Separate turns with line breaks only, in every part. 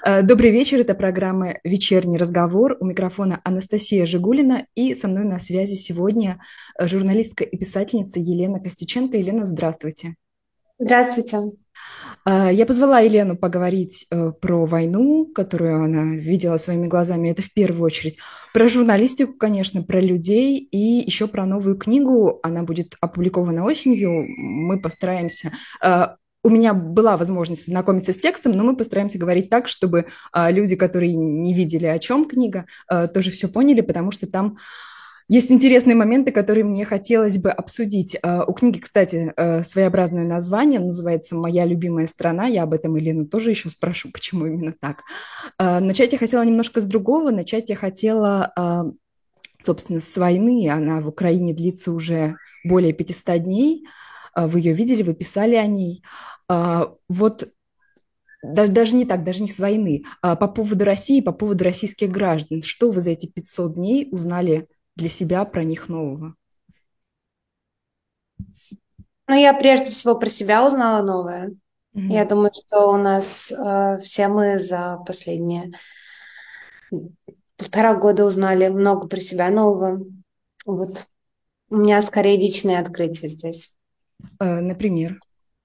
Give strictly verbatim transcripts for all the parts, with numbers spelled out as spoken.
Э, Добрый вечер, это программа «Вечерний разговор». У микрофона Анастасия Жигулина, и со мной на связи сегодня э, журналистка и писательница Елена Костюченко. Елена, здравствуйте.
Здравствуйте.
Э, Я позвала Елену поговорить э, про войну, которую она видела своими глазами. Это в первую очередь про журналистику, конечно, про людей, и еще про новую книгу. Она будет опубликована осенью. Мы постараемся... э, У меня была возможность знакомиться с текстом, но мы постараемся говорить так, чтобы э, люди, которые не видели, о чем книга, э, тоже все поняли, потому что там есть интересные моменты, которые мне хотелось бы обсудить. Э, У книги, кстати, э, своеобразное название, называется «Моя любимая страна». Я об этом Елену тоже еще спрошу, почему именно так. Э, Начать я хотела немножко с другого. Начать я хотела, э, собственно, с войны. Она в Украине длится уже более пятисот дней. Э, Вы ее видели, вы писали о ней. Э, Вот даже, даже не так, даже не с войны, а по поводу России, по поводу российских граждан. Что вы за эти пятьсот дней узнали для себя про них нового?
Ну, я прежде всего про себя узнала новое. Я
Мгм.
думаю, что у нас э, все мы за последние полтора года узнали много про себя нового. Вот у меня скорее личные открытия здесь.
Э, Например.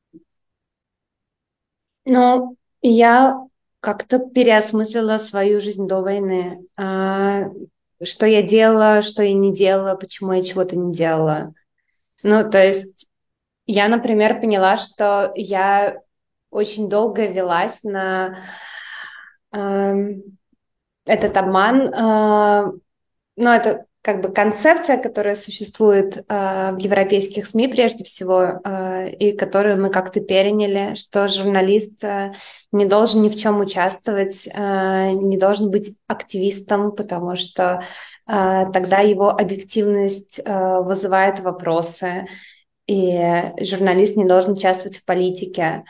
Но я как-то переосмыслила свою жизнь до войны. А, что я делала, что я не делала, почему я чего-то не делала. Ну, то есть я, например, поняла, что я очень долго велась на эм, этот обман. Э, ну, это как бы концепция, которая существует э, в европейских СМИ прежде всего, э, и которую мы как-то переняли, что журналист э, не должен ни в чем участвовать, э, не должен быть активистом, потому что э, тогда его объективность э, вызывает вопросы, и журналист не должен участвовать в политике.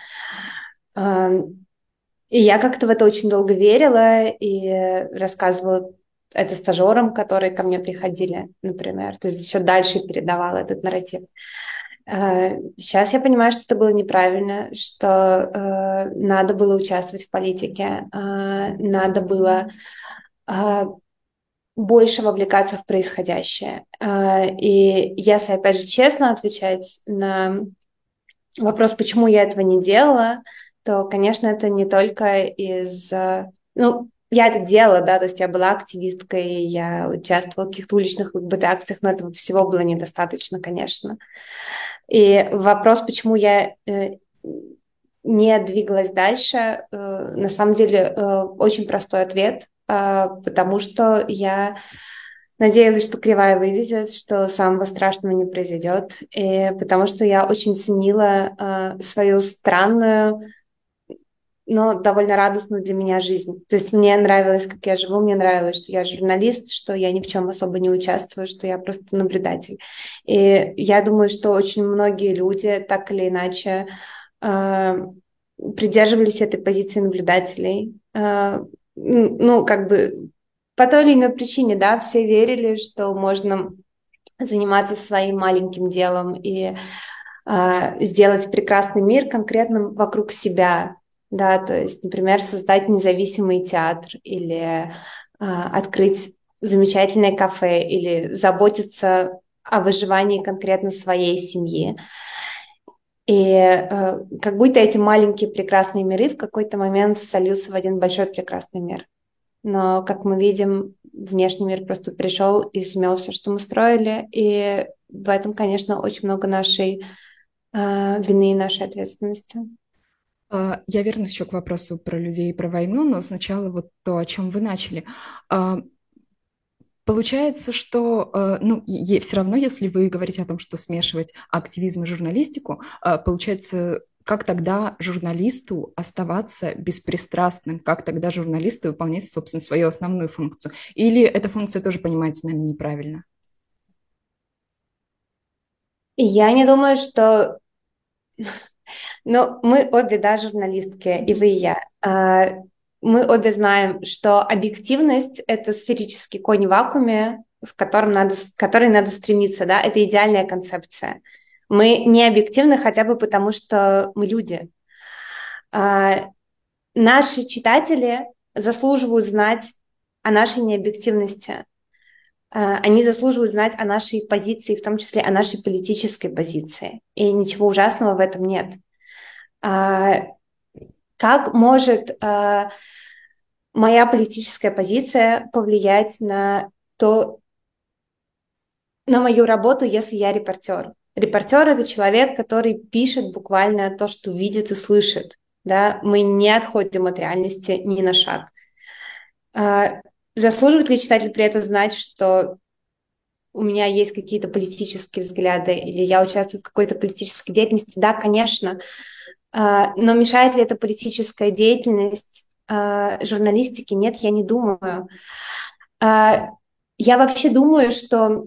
Эм, И я как-то в это очень долго верила и рассказывала это стажерам, которые ко мне приходили, например. То есть еще дальше передавала этот нарратив. Э, Сейчас я понимаю, что это было неправильно, что э, надо было участвовать в политике, э, надо было э, больше вовлекаться в происходящее. Э, И если, опять же, честно отвечать на вопрос, почему я этого не делала, то, конечно, это не только из... э, Ну, я это делала, да, то есть я была активисткой, я участвовала в каких-то уличных ЛГБТ акциях, но этого всего было недостаточно, конечно. И вопрос, почему я э, не двигалась дальше, э, на самом деле э, очень простой ответ, э, потому что я надеялась, что кривая вывезет, что самого страшного не произойдет, и потому что я очень ценила э, свою странную, но довольно радостную для меня жизнь. То есть мне нравилось, как я живу, мне нравилось, что я журналист, что я ни в чем особо не участвую, что я просто наблюдатель. И я думаю, что очень многие люди так или иначе э, придерживались этой позиции наблюдателей. Э, ну, как бы по той или иной причине, да, все верили, что можно заниматься своим маленьким делом и а, сделать прекрасный мир конкретным вокруг себя, да, то есть, например, создать независимый театр или а, открыть замечательное кафе или заботиться о выживании конкретно своей семьи. И э, как будто эти маленькие прекрасные миры в какой-то момент сольются в один большой прекрасный мир. Но, как мы видим, внешний мир просто пришел и смел все, что мы строили. И в этом, конечно, очень много нашей э, вины и нашей ответственности.
Э, Я вернусь еще к вопросу про людей и про войну, но сначала вот то, о чем вы начали. А, Получается, что, э, ну, все равно, если вы говорите о том, что смешивать активизм и журналистику, э, получается, как тогда журналисту оставаться беспристрастным? Как тогда журналисту выполнять, собственно, свою основную функцию? Или эта функция тоже понимается нами неправильно?
И я не думаю, что... Ну, мы обе, да, журналистки, и вы, и я. А, Мы обе знаем, что объективность — это сферический конь в вакууме, в котором надо, к которой надо стремиться, да, это идеальная концепция. Мы не объективны хотя бы потому, что мы люди. А, Наши читатели заслуживают знать о нашей необъективности. Они заслуживают знать о нашей позиции, в том числе о нашей политической позиции. И ничего ужасного в этом нет. Как может моя политическая позиция повлиять на то, на мою работу, если я репортер? Репортер — это человек, который пишет буквально то, что видит и слышит. Да? Мы не отходим от реальности ни на шаг. Заслуживает ли читатель при этом знать, что у меня есть какие-то политические взгляды или я участвую в какой-то политической деятельности? Да, конечно. Но мешает ли эта политическая деятельность журналистике? Нет, я не думаю. Я вообще думаю, что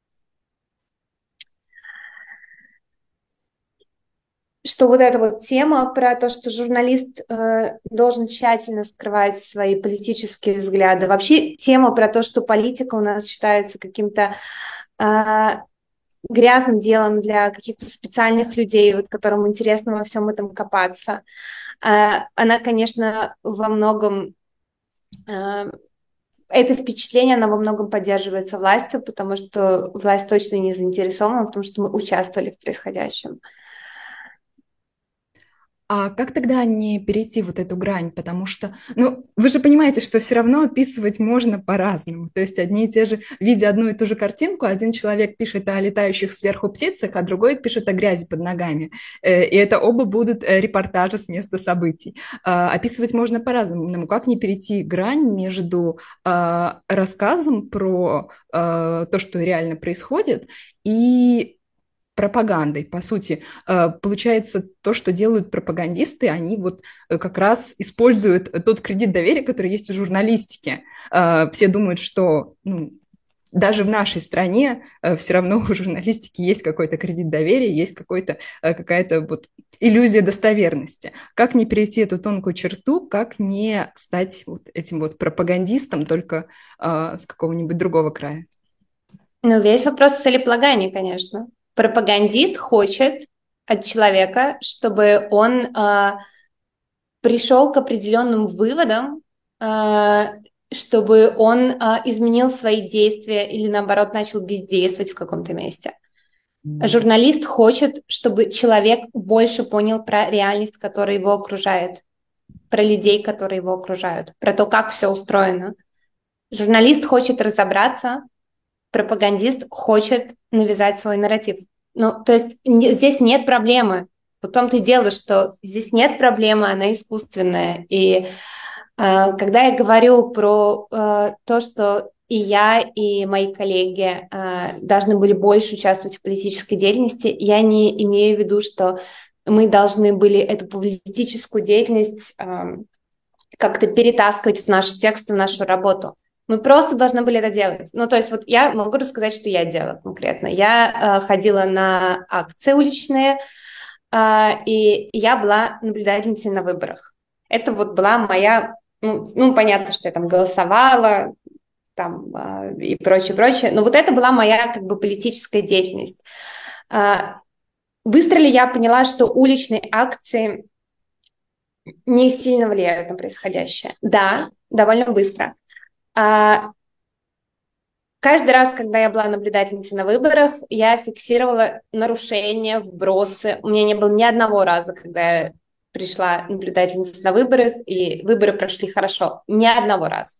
что вот эта вот тема про то, что журналист э, должен тщательно скрывать свои политические взгляды, вообще тема про то, что политика у нас считается каким-то э, грязным делом для каких-то специальных людей, вот, которым интересно во всем этом копаться, э, она, конечно, во многом... Э, это впечатление, оно во многом поддерживается властью, потому что власть точно не заинтересована в том, что мы участвовали в происходящем.
А как тогда не перейти вот эту грань? Потому что, ну, вы же понимаете, что все равно описывать можно по-разному. То есть одни и те же, видя одну и ту же картинку, один человек пишет о летающих сверху птицах, а другой пишет о грязи под ногами. Э, И это оба будут э, репортажи с места событий. А, Описывать можно по-разному. Как не перейти грань между а, рассказом про а, то, что реально происходит, и пропагандой, по сути. Э, Получается, то, что делают пропагандисты, они вот э, как раз используют тот кредит доверия, который есть в журналистике. Э, Все думают, что ну, даже в нашей стране э, все равно у журналистики есть какой-то кредит доверия, есть какой-то, э, какая-то вот иллюзия достоверности. Как не перейти эту тонкую черту, как не стать вот этим вот пропагандистом только э, с какого-нибудь другого края?
Ну, весь вопрос в целеполагании, конечно. Пропагандист хочет от человека, чтобы он э, пришел к определенным выводам, э, чтобы он э, изменил свои действия или, наоборот, начал бездействовать в каком-то месте. Журналист хочет, чтобы человек больше понял про реальность, которая его окружает, про людей, которые его окружают, про то, как все устроено. Журналист хочет разобраться, пропагандист хочет навязать свой нарратив. Ну, то есть не, здесь нет проблемы. В том-то и дело, что здесь нет проблемы, она искусственная. И э, когда я говорю про э, то, что и я, и мои коллеги э, должны были больше участвовать в политической деятельности, я не имею в виду, что мы должны были эту политическую деятельность э, как-то перетаскивать в наши тексты, в нашу работу. Мы просто должны были это делать. Ну, то есть вот я могу рассказать, что я делала конкретно. Я э, ходила на акции уличные, э, и я была наблюдательницей на выборах. Это вот была моя... Ну, ну понятно, что я там голосовала, там, э, и прочее, прочее. Но вот это была моя как бы политическая деятельность. Э, быстро ли я поняла, что уличные акции не сильно влияют на происходящее? Да, довольно быстро. А, каждый раз, когда я была наблюдательницей на выборах, я фиксировала нарушения, вбросы. У меня не было ни одного раза, когда я пришла наблюдательницей на выборах, и выборы прошли хорошо. Ни одного раза.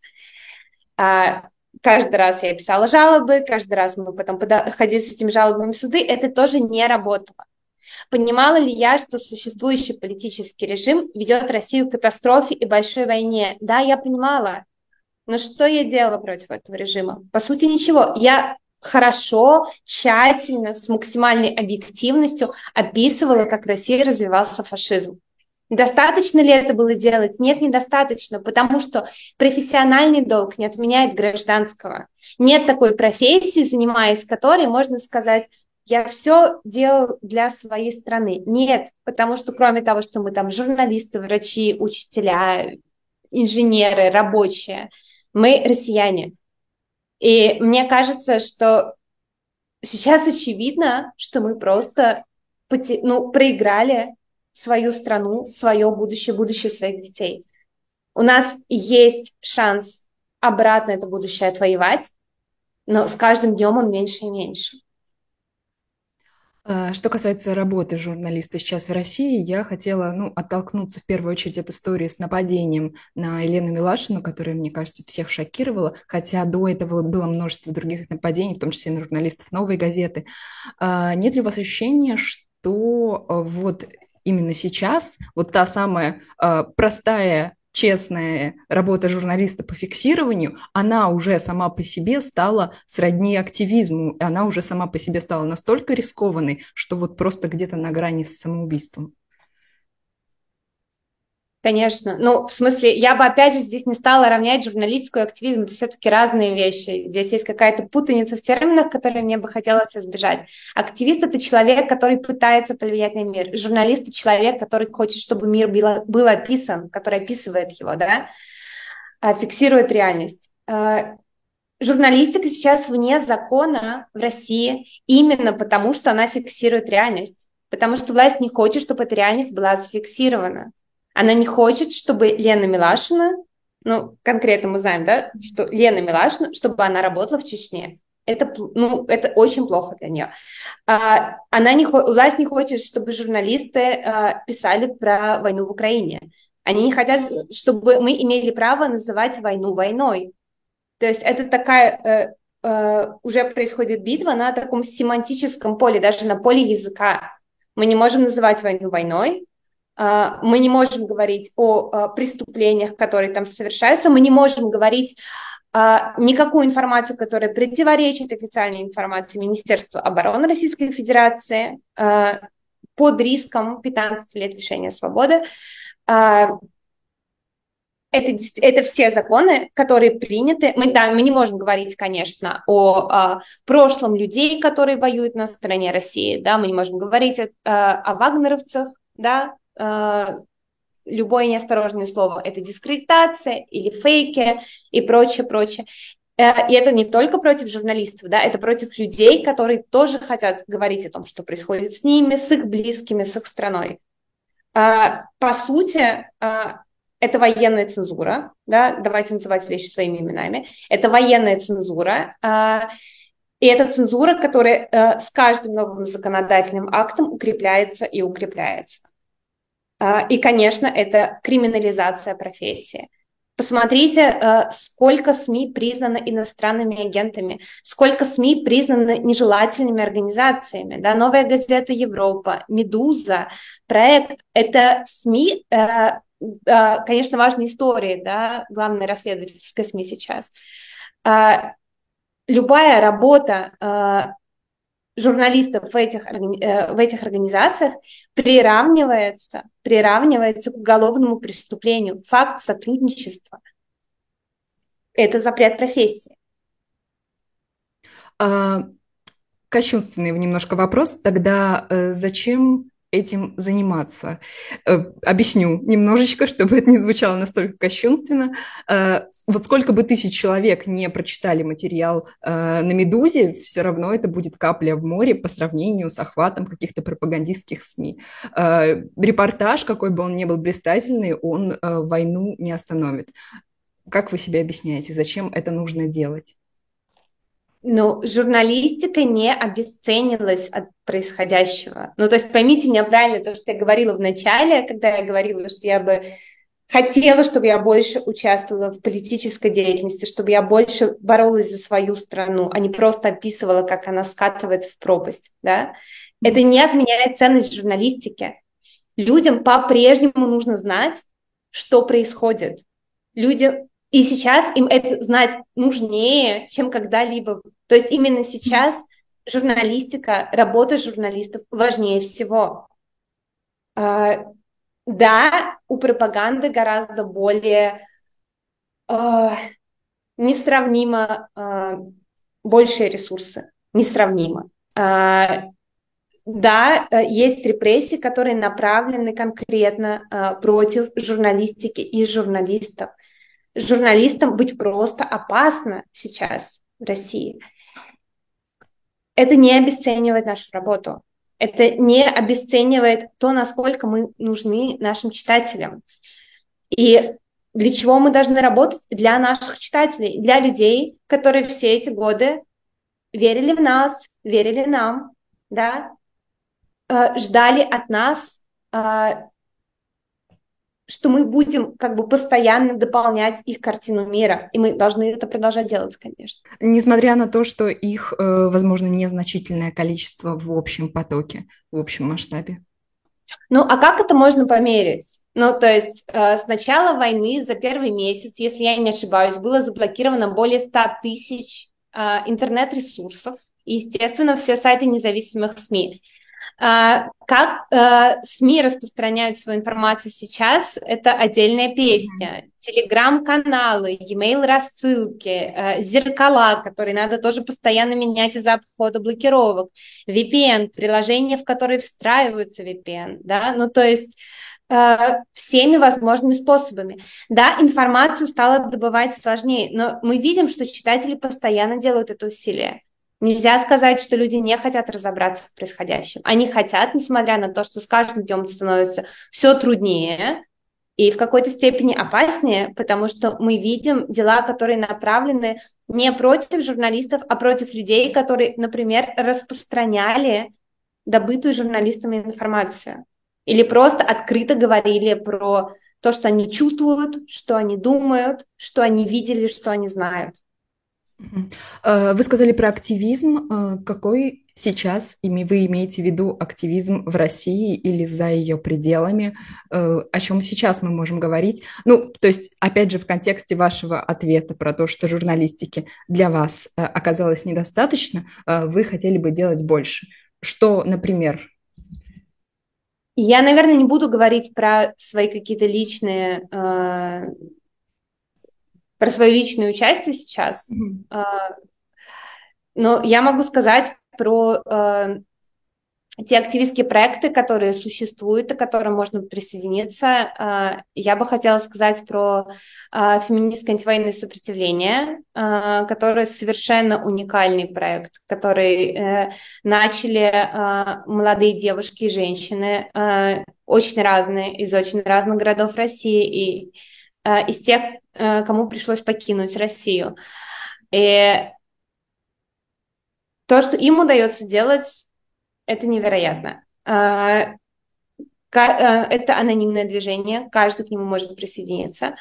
А, каждый раз я писала жалобы, каждый раз мы потом ходили с этими жалобами в суды. Это тоже не работало. Понимала ли я, что существующий политический режим ведет Россию к катастрофе и большой войне? Да, я понимала. Но что я делала против этого режима? По сути, ничего. Я хорошо, тщательно, с максимальной объективностью описывала, как в России развивался фашизм. Достаточно ли это было делать? Нет, недостаточно, потому что профессиональный долг не отменяет гражданского. Нет такой профессии, занимаясь которой можно сказать: я все делал для своей страны. Нет, потому что кроме того, что мы там журналисты, врачи, учителя, инженеры, рабочие, мы россияне. И мне кажется, что сейчас очевидно, что мы просто ну, проиграли свою страну, свое будущее, будущее своих детей. У нас есть шанс обратно это будущее отвоевать, но с каждым днем он меньше и меньше.
А, Что касается работы журналиста сейчас в России, я хотела, ну, оттолкнуться в первую очередь от истории с нападением на Елену Милашину, которая, мне кажется, всех шокировала, хотя до этого было множество других нападений, в том числе на журналистов «Новой газеты». А, Нет ли у вас ощущения, что а, вот именно сейчас вот та самая а, простая, честная работа журналиста по фиксированию, она уже сама по себе стала сродни активизму, и она уже сама по себе стала настолько рискованной, что вот просто где-то на грани с самоубийством?
Конечно. Ну, в смысле, я бы опять же здесь не стала равнять журналистику и активизм. Это все-таки разные вещи. Здесь есть какая-то путаница в терминах, которые мне бы хотелось избежать. Активист — это человек, который пытается повлиять на мир. Журналист — это человек, который хочет, чтобы мир был, был описан, который описывает его, да, а, фиксирует реальность. А, Журналистика сейчас вне закона в России именно потому, что она фиксирует реальность. Потому что власть не хочет, чтобы эта реальность была зафиксирована. Она не хочет, чтобы Лена Милашина, ну, конкретно мы знаем, да, что Лена Милашина, чтобы она работала в Чечне. Это, ну, это очень плохо для нее. А, она не, власть не хочет, чтобы журналисты а, писали про войну в Украине. Они не хотят, чтобы мы имели право называть войну войной. То есть это такая, э, э, уже происходит битва на таком семантическом поле, даже на поле языка. Мы не можем называть войну войной, э, мы не можем говорить о, о преступлениях, которые там совершаются, мы не можем говорить э, никакую информацию, которая противоречит официальной информации Министерства обороны Российской Федерации э, под риском пятнадцати лет лишения свободы. Э, Это, это все законы, которые приняты. Мы, да, мы не можем говорить, конечно, о, о прошлом людей, которые воюют на стороне России. Да, мы не можем говорить о, о вагнеровцах. Да, любое неосторожное слово – это дискредитация или фейки и прочее, прочее. И это не только против журналистов, да, это против людей, которые тоже хотят говорить о том, что происходит с ними, с их близкими, с их страной. По сути, это военная цензура, да, давайте называть вещи своими именами. Это военная цензура, и это цензура, которая с каждым новым законодательным актом укрепляется и укрепляется. И, конечно, это криминализация профессии. Посмотрите, сколько СМИ признано иностранными агентами, сколько СМИ признаны нежелательными организациями. Да? «Новая газета Европа», «Медуза», «Проект» — это СМИ, конечно, важные истории, да, главное расследовательское СМИ сейчас. Любая работа журналистов в этих, в этих организациях приравнивается, приравнивается к уголовному преступлению. Факт сотрудничества. Это запрет профессии.
А, кощунственный немножко вопрос. Тогда э, зачем этим заниматься? Э, объясню немножечко, чтобы это не звучало настолько кощунственно. Э, вот сколько бы тысяч человек не прочитали материал э, на «Медузе», все равно это будет капля в море по сравнению с охватом каких-то пропагандистских СМИ. Э, репортаж, какой бы он ни был блистательный, он э, войну не остановит. Как вы себе объясняете, зачем это нужно делать?
Ну, журналистика не обесценилась от происходящего. Ну, то есть поймите меня правильно, то, что я говорила в начале, когда я говорила, что я бы хотела, чтобы я больше участвовала в политической деятельности, чтобы я больше боролась за свою страну, а не просто описывала, как она скатывается в пропасть, да? Это не отменяет ценность журналистики. Людям по-прежнему нужно знать, что происходит. Люди... И сейчас им это знать нужнее, чем когда-либо. То есть именно сейчас журналистика, работа журналистов важнее всего. Да, у пропаганды гораздо более несравнимо большие ресурсы. Несравнимо. Да, есть репрессии, которые направлены конкретно против журналистики и журналистов. Журналистам быть просто опасно сейчас в России. Это не обесценивает нашу работу. Это не обесценивает то, насколько мы нужны нашим читателям. И для чего мы должны работать? Для наших читателей, для людей, которые все эти годы верили в нас, верили нам, да, э, ждали от нас, э, что мы будем как бы постоянно дополнять их картину мира, и мы должны это продолжать делать, конечно.
Несмотря на то, что их, э, возможно, незначительное количество в общем потоке, в общем масштабе.
Ну, а как это можно померить? Ну, то есть э, с начала войны за первый месяц, если я не ошибаюсь, было заблокировано более ста тысяч э, интернет-ресурсов, и, естественно, все сайты независимых СМИ. А, как э, СМИ распространяют свою информацию сейчас, это отдельная песня. Телеграм-каналы, e-mail рассылки, э, зеркала, которые надо тоже постоянно менять из-за обхода блокировок, ви пи эн, приложения, в которые встраиваются ви пи эн, да, ну то есть э, всеми возможными способами. Да, информацию стало добывать сложнее, но мы видим, что читатели постоянно делают это усилие. Нельзя сказать, что люди не хотят разобраться в происходящем. Они хотят, несмотря на то, что с каждым днем становится все труднее и в какой-то степени опаснее, потому что мы видим дела, которые направлены не против журналистов, а против людей, которые, например, распространяли добытую журналистами информацию. Или просто открыто говорили про то, что они чувствуют, что они думают, что они видели, что они знают.
Вы сказали про активизм. Какой сейчас вы имеете в виду активизм в России или за ее пределами? О чем сейчас мы можем говорить? Ну, то есть, опять же, в контексте вашего ответа про то, что журналистики для вас оказалось недостаточно, вы хотели бы делать больше. Что, например?
Я, наверное, не буду говорить про свои какие-то личные... про свое личное участие сейчас, mm-hmm. но я могу сказать про э, те активистские проекты, которые существуют и к которым можно присоединиться. Э, я бы хотела сказать про э, феминистское антивоенное сопротивление, э, которое совершенно уникальный проект, который э, начали э, молодые девушки и женщины, э, очень разные, из очень разных городов России, и из тех, кому пришлось покинуть Россию. И то, что им удается делать, это невероятно. Это анонимное движение, каждый к нему может присоединиться.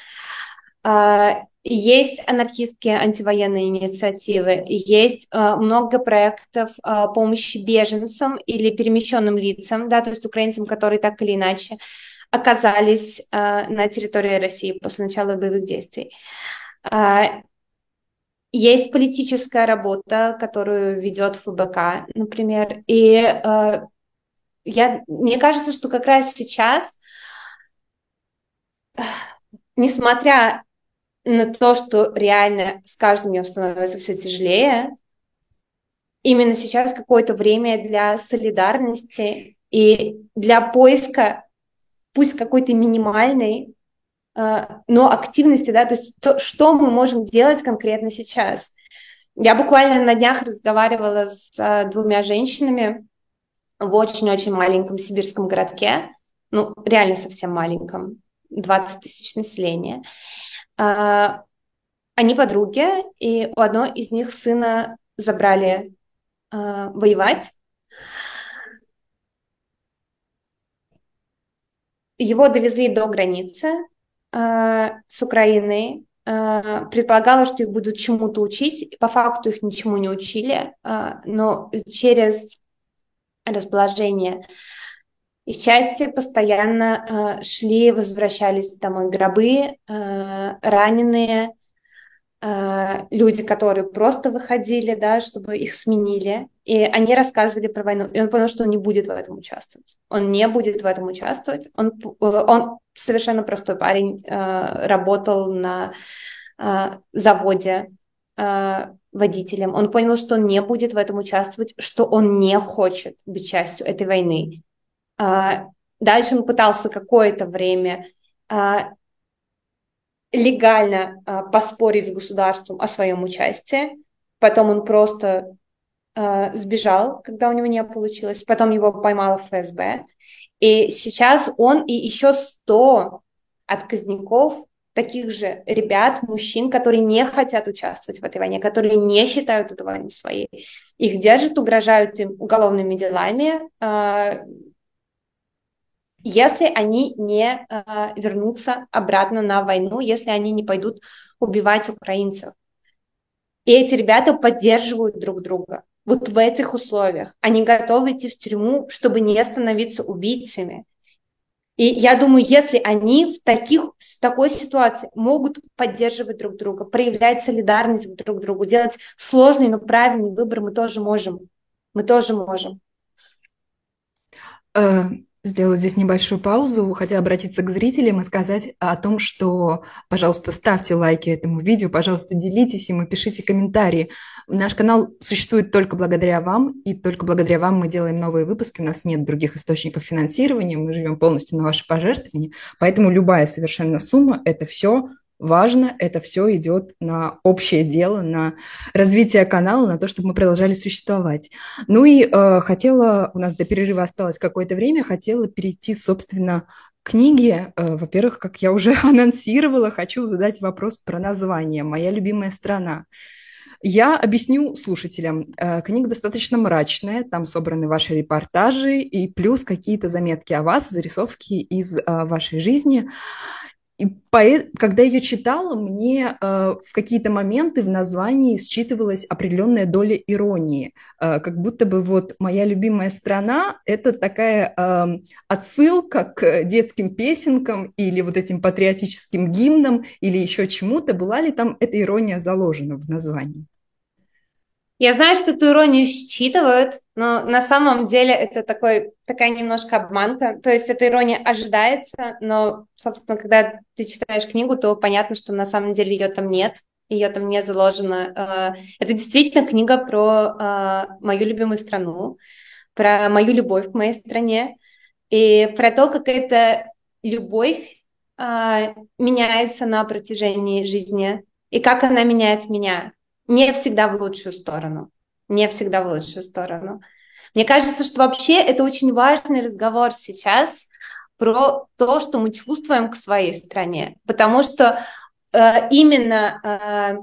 Есть анархистские антивоенные инициативы, есть много проектов помощи беженцам или перемещенным лицам, да, то есть украинцам, которые так или иначе оказались э, на территории России после начала боевых действий. Э, есть политическая работа, которую ведет эф бэ ка, например. И э, я, мне кажется, что как раз сейчас, несмотря на то, что реально с каждым днем становится все тяжелее, именно сейчас какое-то время для солидарности и для поиска, пусть какой-то минимальной, но активности, да, то есть то, что мы можем делать конкретно сейчас. Я буквально на днях разговаривала с двумя женщинами в очень-очень маленьком сибирском городке, ну, реально совсем маленьком, двадцать тысяч населения. Они подруги, и у одной из них сына забрали воевать. Его довезли до границы с Украиной, предполагалось, что их будут чему-то учить, по факту их ничему не учили, но через расположение из части постоянно шли, возвращались домой гробы, раненые, люди, которые просто выходили, да, чтобы их сменили, и они рассказывали про войну, и он понял, что он не будет в этом участвовать. Он не будет в этом участвовать. Он, он совершенно простой парень, работал на заводе водителем. Он понял, что он не будет в этом участвовать, что он не хочет быть частью этой войны. Дальше он пытался какое-то время легально э, поспорить с государством о своем участии. Потом он просто э, сбежал, когда у него не получилось. Потом его поймала эф эс бэ. И сейчас он и еще сто отказников таких же ребят, мужчин, которые не хотят участвовать в этой войне, которые не считают эту войну своей. Их держат, угрожают им уголовными делами, если они не вернутся обратно на войну, если они не пойдут убивать украинцев. И эти ребята поддерживают друг друга. Вот в этих условиях. Они готовы идти в тюрьму, чтобы не становиться убийцами. И я думаю, если они в, таких, в такой ситуации могут поддерживать друг друга, проявлять солидарность друг к другу, делать сложный, но правильный выбор, мы тоже можем. Мы тоже можем.
Сделать здесь небольшую паузу, хотела обратиться к зрителям и сказать о том, что, пожалуйста, ставьте лайки этому видео, пожалуйста, делитесь им и пишите комментарии. Наш канал существует только благодаря вам, и только благодаря вам мы делаем новые выпуски. У нас нет других источников финансирования, мы живем полностью на ваши пожертвования, поэтому любая совершенно сумма – это все важно, это все идет на общее дело, на развитие канала, на то, чтобы мы продолжали существовать. Ну и э, хотела, у нас до перерыва осталось какое-то время, хотела перейти, собственно, к книге. Э, во-первых, как я уже анонсировала, хочу задать вопрос про название «Моя любимая страна». Я объясню слушателям. Э, книга достаточно мрачная, там собраны ваши репортажи и плюс какие-то заметки о вас, зарисовки из э, вашей жизни. И поэт, когда ее читала, мне э, в какие-то моменты в названии считывалась определенная доля иронии, э, как будто бы вот «Моя любимая страна» — это такая э, отсылка к детским песенкам или вот этим патриотическим гимнам или еще чему-то. Была ли там эта ирония заложена в названии?
Я знаю, что эту иронию считывают, но на самом деле это такой, такая немножко обманка. То есть эта ирония ожидается, но, собственно, когда ты читаешь книгу, то понятно, что на самом деле ее там нет, ее там не заложено. Это действительно книга про мою любимую страну, про мою любовь к моей стране и про то, как эта любовь меняется на протяжении жизни и как она меняет меня. Не всегда в лучшую сторону. Не всегда в лучшую сторону. Мне кажется, что вообще это очень важный разговор сейчас про то, что мы чувствуем к своей стране. Потому что э, именно э,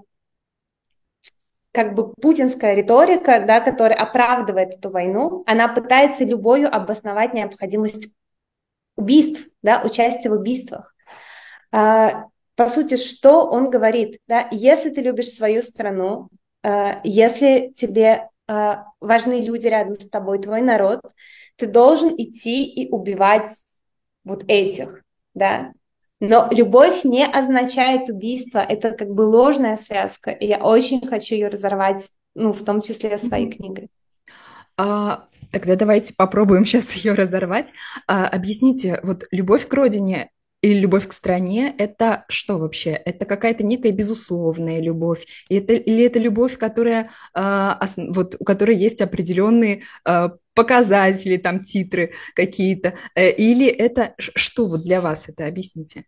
как бы путинская риторика, да, которая оправдывает эту войну, она пытается любовью обосновать необходимость убийств, да, участия в убийствах. Э, По сути, что он говорит? Да? Если ты любишь свою страну, э, если тебе э, важны люди рядом с тобой, твой народ, ты должен идти и убивать вот этих. Да? Но любовь не означает убийство. Это как бы ложная связка. И я очень хочу ее разорвать, ну, в том числе своей книгой.
А, тогда давайте попробуем сейчас ее разорвать. А, объясните, вот любовь к родине или любовь к стране — это что вообще? Это какая-то некая безусловная любовь? И это, или это любовь, которая, а, ос, вот, у которой есть определенные а, показатели, там, титры какие-то? Или это что вот для вас это? Объясните.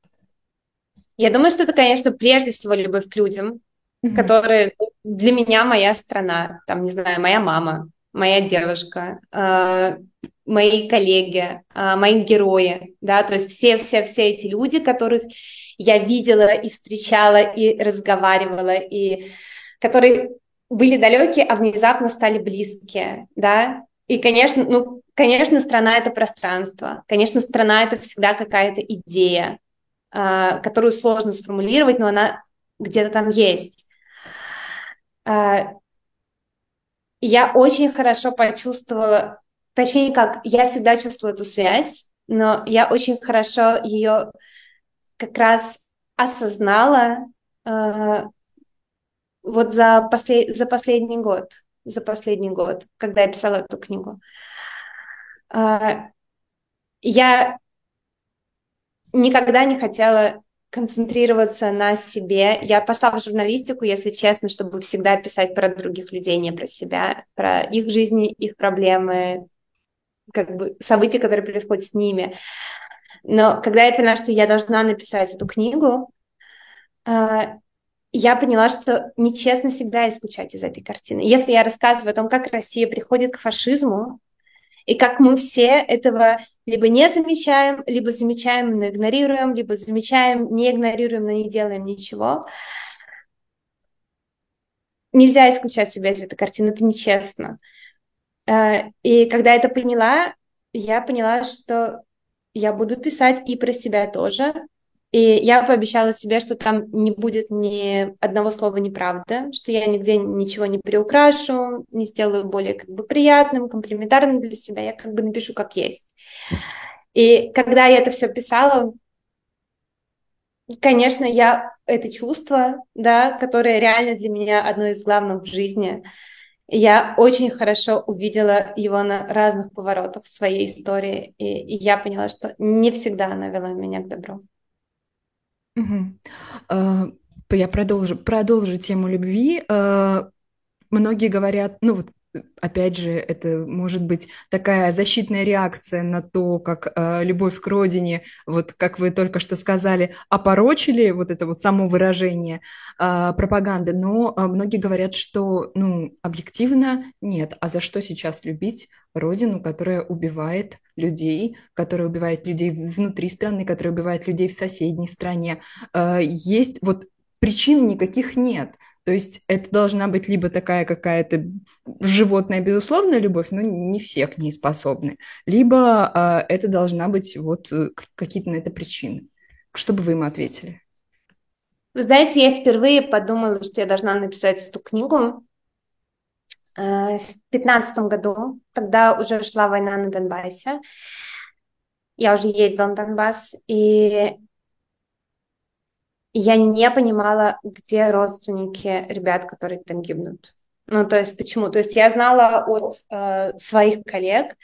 Я думаю, что это, конечно, прежде всего любовь к людям, mm-hmm. которые для меня моя страна, там, не знаю, моя мама, моя девушка, э, мои коллеги, э, мои герои, да, то есть все-все-все эти люди, которых я видела и встречала, и разговаривала, и которые были далекие, а внезапно стали близкие, да, и, конечно, ну, конечно, страна — это пространство, конечно, страна — это всегда какая-то идея, э, которую сложно сформулировать, но она где-то там есть. Э, Я очень хорошо почувствовала, точнее как, я всегда чувствую эту связь, но я очень хорошо ее как раз осознала э, вот за, послед, за последний год, за последний год, когда я писала эту книгу. Э, я никогда не хотела концентрироваться на себе. Я пошла в журналистику, если честно, чтобы всегда писать про других людей, не про себя, про их жизни, их проблемы, как бы события, которые происходят с ними. Но когда я поняла, что я должна написать эту книгу, я поняла, что нечестно себя исключать из этой картины. Если я рассказываю о том, как Россия приходит к фашизму, И как мы все этого либо не замечаем, либо замечаем, но игнорируем, либо замечаем, не игнорируем, но не делаем ничего. Нельзя исключать себя из этой картины, это нечестно. Э, И когда я это поняла, я поняла, что я буду писать и про себя тоже. И я пообещала себе, что там не будет ни одного слова неправды, что я нигде ничего не приукрашу, не сделаю более как бы приятным, комплиментарным для себя. Я как бы напишу как есть. И когда я это все писала, конечно, я это чувство, да, которое реально для меня одно из главных в жизни, я очень хорошо увидела его на разных поворотах своей истории, и, и я поняла, что не всегда она вела меня к добру.
Мгм. А, Я продолжу, продолжу тему любви. А, Многие говорят, ну вот, опять же, это может быть такая защитная реакция на то, как э, любовь к родине, вот как вы только что сказали, опорочили вот это вот само выражение э, пропаганды, но э, многие говорят, что, ну, объективно нет. А за что сейчас любить родину, которая убивает людей, которая убивает людей внутри страны, которая убивает людей в соседней стране? Э, есть вот причин никаких нет. То есть это должна быть либо такая какая-то животная, безусловная любовь, но не все к ней способны, либо а, это должна быть вот э, к- какие-то на это причины. Что бы вы им ответили?
Вы знаете, я впервые подумала, что я должна написать эту книгу э, в пятнадцатом году, когда уже шла война на Донбассе. Я уже ездила на Донбасс, и я не понимала, где родственники ребят, которые там гибнут. Ну, то есть почему? То есть я знала от э, своих коллег,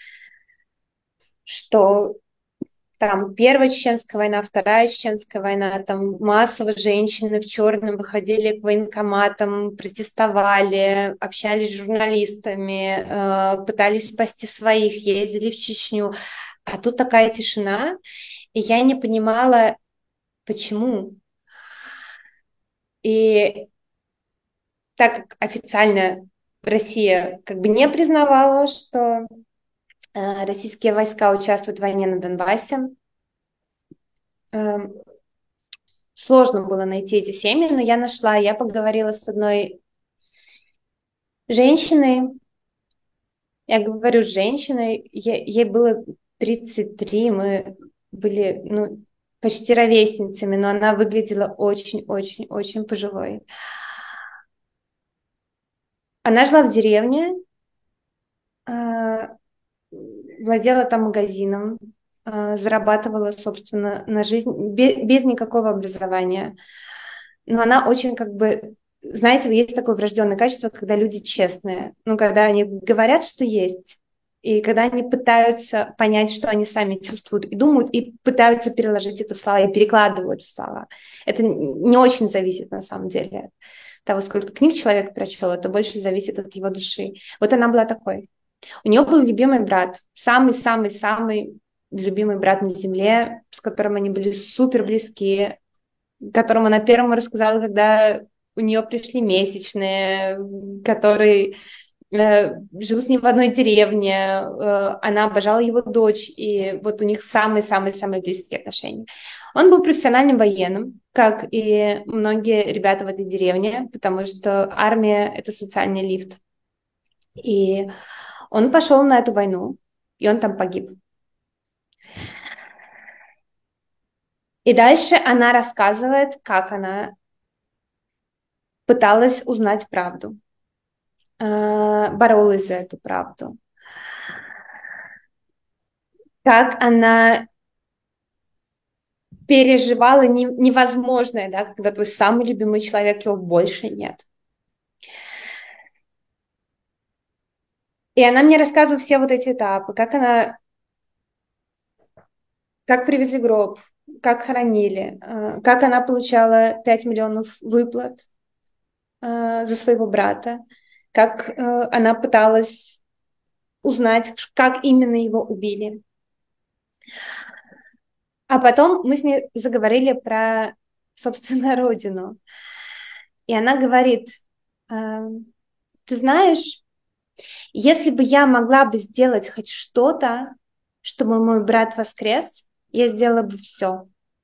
что там Первая Чеченская война, Вторая Чеченская война, там массово женщины в черном выходили к военкоматам, протестовали, общались с журналистами, э, пытались спасти своих, ездили в Чечню. А тут такая тишина, и я не понимала, почему. И так как официально Россия как бы не признавала, что э, российские войска участвуют в войне на Донбассе, э, сложно было найти эти семьи, но я нашла, я поговорила с одной женщиной, я говорю с женщиной, ей, ей было тридцать три, мы были, ну, почти ровесницами, но она выглядела очень-очень-очень пожилой. Она жила в деревне, а, владела там магазином, а, зарабатывала, собственно, на жизнь без, без никакого образования. Но она очень как бы, знаете, есть такое врожденное качество, когда люди честные, ну, когда они говорят, что есть, и когда они пытаются понять, что они сами чувствуют и думают, и пытаются переложить это в слова, и перекладывают в слова. Это не очень зависит на самом деле от того, сколько книг человек прочел, это больше зависит от его души. Вот она была такой. У нее был любимый брат, самый-самый-самый любимый брат на земле, с которым они были супер близки, которому она первому рассказала, когда у нее пришли месячные, который э, жил с ним в одной деревне, э, она обожала его дочь, и вот у них самые-самые-самые близкие отношения. Он был профессиональным военным, как и многие ребята в этой деревне, потому что армия — это социальный лифт. И он пошел на эту войну, и он там погиб. И дальше она рассказывает, как она пыталась узнать правду, э, боролась за эту правду, как она переживала не- невозможное, да, когда твой самый любимый человек, его больше нет. И она мне рассказывала все вот эти этапы, как она, как привезли гроб, как хоронили, э, как она получала пять миллионов выплат э, за своего брата, как э, она пыталась узнать, как именно его убили. А потом мы с ней заговорили про, собственно, родину. И она говорит, «Э, ты знаешь, Если бы я могла бы сделать хоть что-то, чтобы мой брат воскрес, я сделала бы все.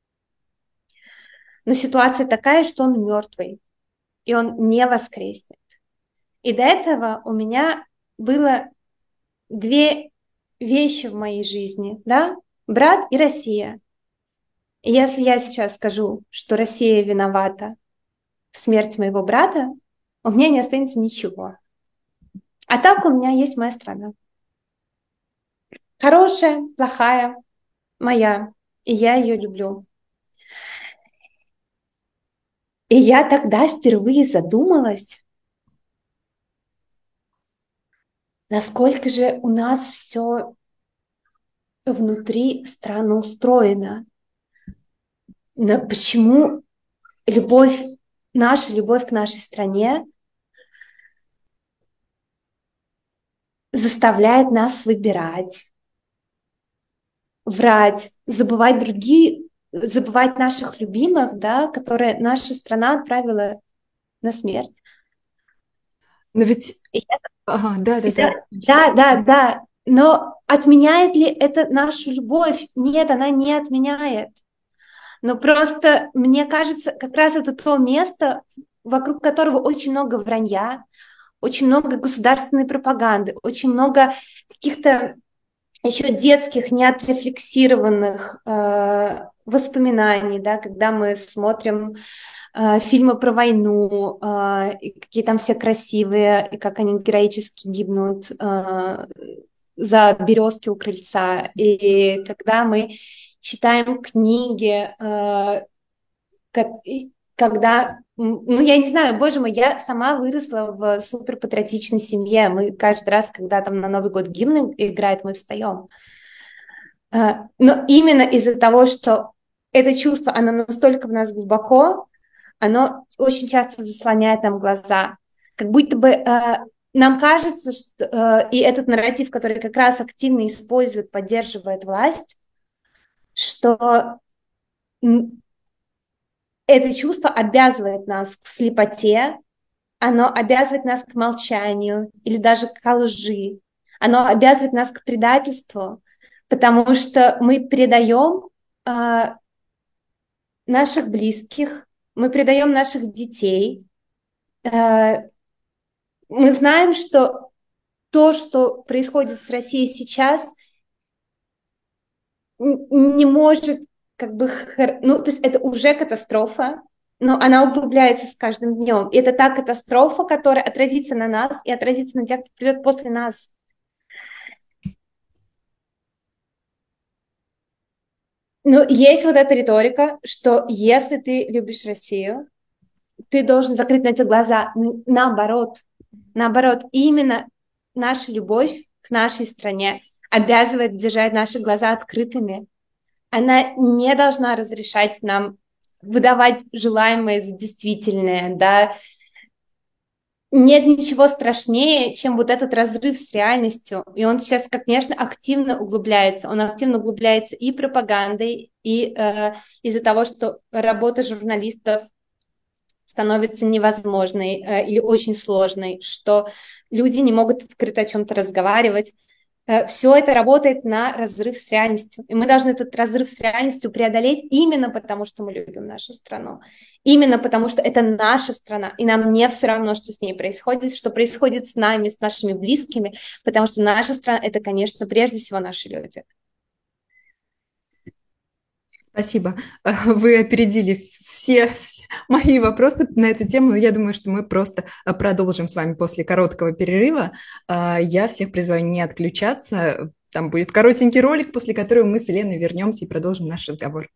Но ситуация такая, что он мертвый, и он не воскреснет. И до этого у меня было две вещи в моей жизни, да? Брат и Россия. И если я сейчас скажу, что Россия виновата в смерти моего брата, у меня не останется ничего. А так у меня есть моя страна. Хорошая, плохая, моя. И я ее люблю. И я тогда впервые задумалась, насколько же у нас все внутри странно устроено. Но почему любовь, наша любовь к нашей стране заставляет нас выбирать, врать, забывать другие, забывать наших любимых, да, которые наша страна отправила на смерть.
Но ведь...
И я-
Ага, да, да,
и
да,
я-
закончите.
да, да, да. Но отменяет ли это нашу любовь? Нет, она не отменяет. Но просто, мне кажется, как раз это то место, вокруг которого очень много вранья, очень много государственной пропаганды, очень много каких-то еще детских, неотрефлексированных э, воспоминаний, да, когда мы смотрим э, фильмы про войну, э, и какие там все красивые, и как они героически гибнут э, за березки у крыльца. И когда мы читаем книги, э, как, и когда, м, ну, я не знаю, боже мой, я сама выросла в суперпатриотичной семье. Мы каждый раз, когда там на Новый год гимн играет, мы встаем. А, Но именно из-за того, что это чувство, оно настолько в нас глубоко, оно очень часто заслоняет нам глаза. Как будто бы э, нам кажется, что э, и этот нарратив, который как раз активно использует, поддерживает власть, что м, это чувство обязывает нас к слепоте, оно обязывает нас к молчанию или даже к лжи, оно обязывает нас к предательству, потому что мы предаем э, наших близких, мы предаем наших детей. Э, мы знаем, что то, что происходит с Россией сейчас, н- не может как бы... хор- Ну, то есть это уже катастрофа, но она углубляется с каждым днем. И это та катастрофа, которая отразится на нас и отразится на тех, кто придет после нас. Но есть вот эта риторика, что если ты любишь Россию, ты должен закрыть на это глаза. Ну, наоборот, наоборот, именно наша любовь к нашей стране обязывает держать наши глаза открытыми. Она не должна разрешать нам выдавать желаемое за действительное, да. Нет ничего страшнее, чем вот этот разрыв с реальностью. И он сейчас, конечно, активно углубляется. Он активно углубляется и пропагандой, и э, из-за того, что работа журналистов становится невозможной э, или очень сложной, что люди не могут открыто о чем-то разговаривать. Э, все это работает на разрыв с реальностью. И мы должны этот разрыв с реальностью преодолеть именно потому, что мы любим нашу страну. Именно потому, что это наша страна. И нам не все равно, что с ней происходит, что происходит с нами, с нашими близкими, потому что наша страна — это, конечно, прежде всего наши люди.
Спасибо. Вы опередили все, все мои вопросы на эту тему, но я думаю, что мы просто а, продолжим с вами после короткого перерыва. А, Я всех призываю не отключаться. Там будет коротенький ролик, после которого мы с Еленой вернемся и продолжим наш разговор.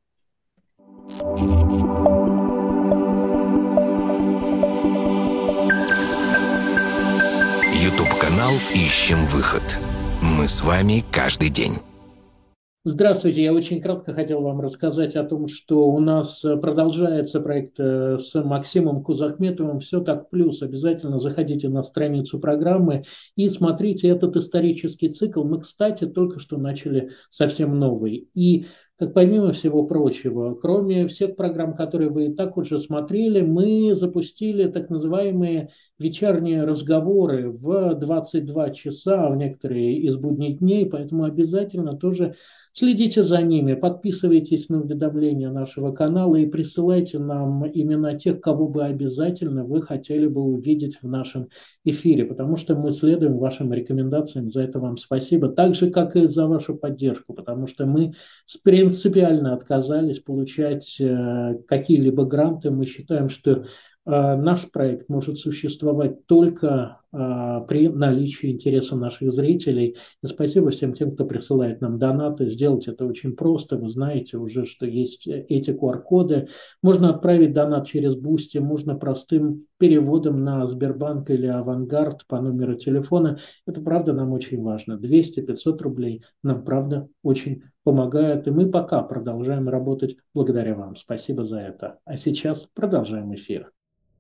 YouTube-канал «Ищем выход». Мы с вами каждый день.
Здравствуйте, я очень кратко хотел вам рассказать о том, что у нас э, продолжается проект э, с Максимом Кузахметовым «Все как плюс». Обязательно заходите на страницу программы и смотрите этот исторический цикл. Мы, кстати, только что начали совсем новый. И как помимо всего прочего, кроме всех программ, которые вы и так уже смотрели, мы запустили так называемые вечерние разговоры в двадцать два часа в некоторые из будних дней, поэтому обязательно тоже следите за ними, подписывайтесь на уведомления нашего канала и присылайте нам именно тех, кого бы обязательно вы хотели бы увидеть в нашем эфире, потому что мы следуем вашим рекомендациям, за это вам спасибо, так же, как и за вашу поддержку, потому что мы принципиально отказались получать э, какие-либо гранты, мы считаем, что а, наш проект может существовать только а, при наличии интереса наших зрителей. И спасибо всем тем, кто присылает нам донаты. Сделать это очень просто. Вы знаете уже, что есть эти ку ар-коды. Можно отправить донат через Бусти, можно простым переводом на Сбербанк или Авангард по номеру телефона. Это правда нам очень важно. двести-пятьсот рублей нам правда очень помогает. И мы пока продолжаем работать благодаря вам. Спасибо за это. А сейчас продолжаем эфир.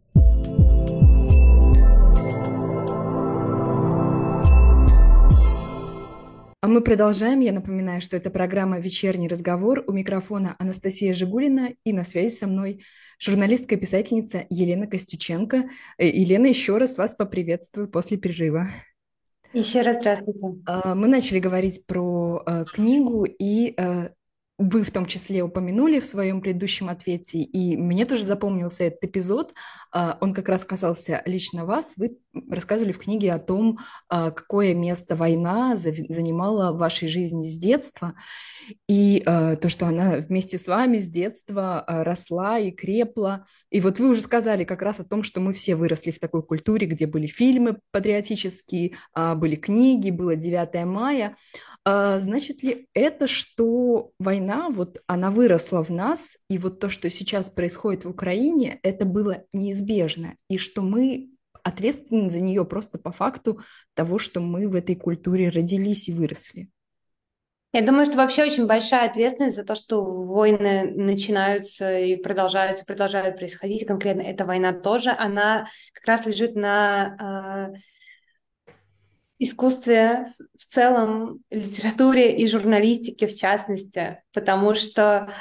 А мы продолжаем. Я напоминаю, что это программа «Вечерний разговор». У микрофона Анастасия Жигулина и на связи со мной журналистка и писательница Елена Костюченко. Э, Елена, еще раз вас поприветствую после перерыва.
Еще раз здравствуйте.
А, Мы начали говорить про э, книгу, и э, вы в том числе упомянули в своем предыдущем ответе, и мне тоже запомнился этот эпизод. А, Он как раз касался лично вас. Вы рассказывали в книге о том, а, какое место война зави- занимала в вашей жизни с детства, и э, то, что она вместе с вами с детства э, росла и крепла. И вот вы уже сказали как раз о том, что мы все выросли в такой культуре, где были фильмы патриотические, а, были книги, было девятое мая. А, Значит ли это, что война, вот она выросла в нас, и вот то, что сейчас происходит в Украине, это было неизбежно, и что мы ответственны за нее просто по факту того, что мы в этой культуре родились и выросли?
Я думаю, что вообще очень большая ответственность за то, что войны начинаются и продолжаются, продолжают происходить. Конкретно эта война тоже, она как раз лежит на э, искусстве в целом, литературе и журналистике в частности, потому что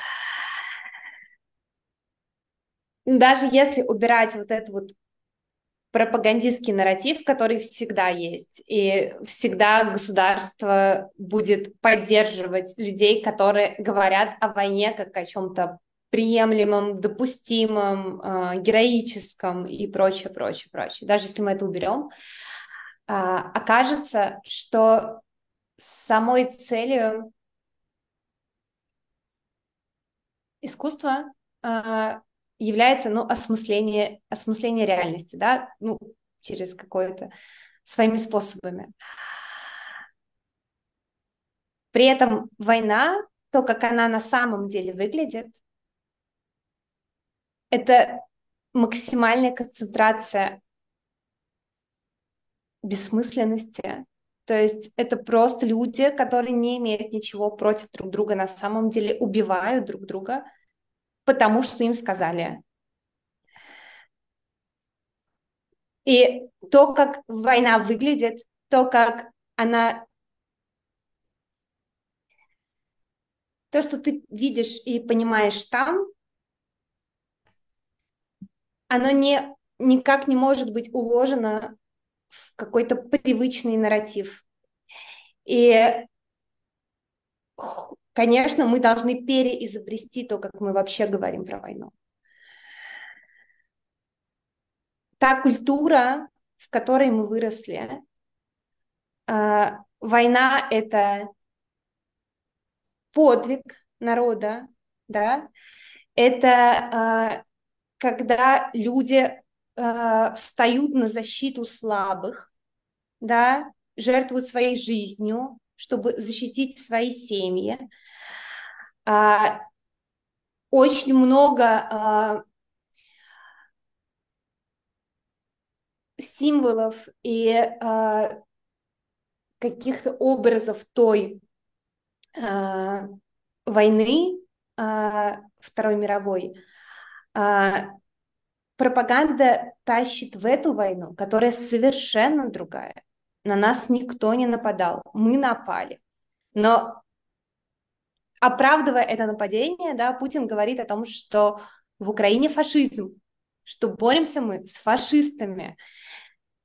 даже если убирать вот эту вот пропагандистский нарратив, который всегда есть, и всегда государство будет поддерживать людей, которые говорят о войне как о чем-то приемлемом, допустимом, э, героическом и прочее, прочее, прочее. Даже если мы это уберем, э, окажется, что самой целью искусства э, является, ну, осмысление, осмысление реальности, да, ну, через какое-то своими способами. При этом война, то, как она на самом деле выглядит, это максимальная концентрация бессмысленности. То есть это просто люди, которые не имеют ничего против друг друга, на самом деле убивают друг друга, потому что им сказали. И то, как война выглядит, то, как она... То, что ты видишь и понимаешь там, оно не, никак не может быть уложено в какой-то привычный нарратив. И, конечно, мы должны переизобрести то, как мы вообще говорим про войну. Та культура, в которой мы выросли, э, война — это подвиг народа, да, это э, когда люди э, встают на защиту слабых, да, жертвуют своей жизнью, чтобы защитить свои семьи. Э, очень много э, символов и э, каких-то образов той э, войны э, Второй мировой, э, пропаганда тащит в эту войну, которая совершенно другая. На нас никто не нападал, мы напали. Но оправдывая это нападение, да, Путин говорит о том, что в Украине фашизм, что боремся мы с фашистами.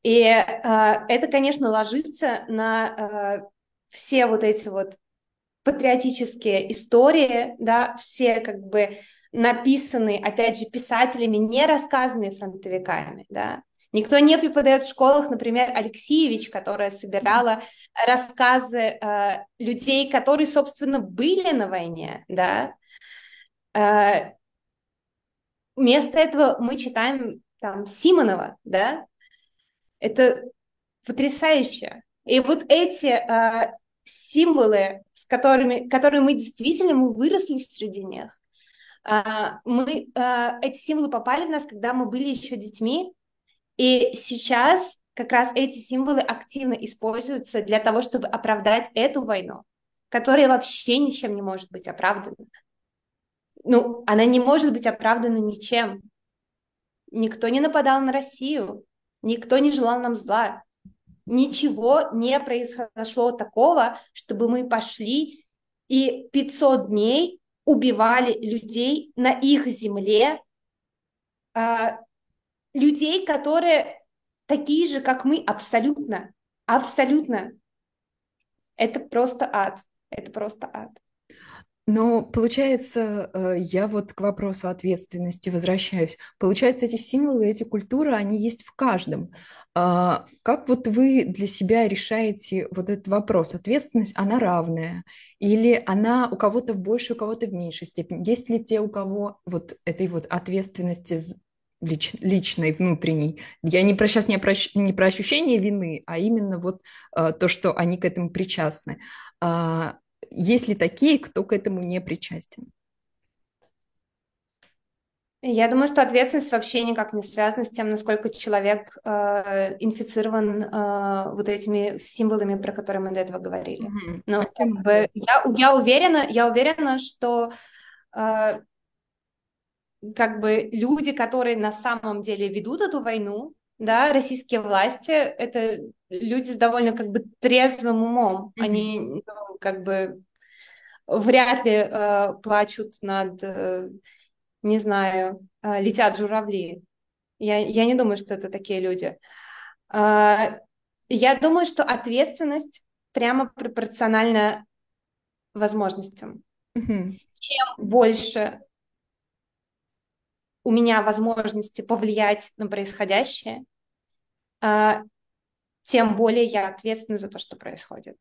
И э, это, конечно, ложится на э, все вот эти вот патриотические истории, да, все как бы написанные, опять же, писателями, не рассказанные фронтовиками, да. Никто не преподает в школах, например, Алексеевич, которая собирала рассказы э, людей, которые, собственно, были на войне, да. Э, вместо этого мы читаем там Симонова, да. Это потрясающе. И вот эти э, символы, с которыми, которые мы действительно, мы выросли среди них, э, мы, э, эти символы попали в нас, когда мы были еще детьми, и сейчас как раз эти символы активно используются для того, чтобы оправдать эту войну, которая вообще ничем не может быть оправдана. Ну, она не может быть оправдана ничем. Никто не нападал на Россию, никто не желал нам зла. Ничего не произошло такого, чтобы мы пошли и пятьсот дней убивали людей на их земле, э, людей, которые такие же, как мы, абсолютно, абсолютно. Это просто ад, это просто ад.
Но получается, э, я вот к вопросу ответственности возвращаюсь. Получается, эти символы, эти культуры, они есть в каждом. А как вот вы для себя решаете вот этот вопрос? Ответственность, она равная? Или она у кого-то в большей, у кого-то в меньшей степени? Есть ли те, у кого вот этой вот ответственности з- лич- личной, внутренней? Я не про сейчас не про, ощ- не про ощущение вины, а именно вот э, то, что они к этому причастны. А, есть ли такие, кто к этому не причастен?
Я думаю, что ответственность вообще никак не связана с тем, насколько человек э, инфицирован э, вот этими символами, про которые мы до этого говорили.
Мгм.
Но
А с чем
как
это
бы,
связано?
я, я уверена, я уверена, что э, как бы люди, которые на самом деле ведут эту войну, да, российские власти, это люди с довольно как бы трезвым умом.
Мгм.
Они ну, как бы вряд ли э, плачут над, э, не знаю, э, летят журавли. Я, я не думаю, что это такие люди. А, я думаю, что ответственность прямо пропорциональна возможностям.
Мгм.
Чем больше у меня возможности повлиять на происходящее, а, тем более я ответственна за то, что происходит.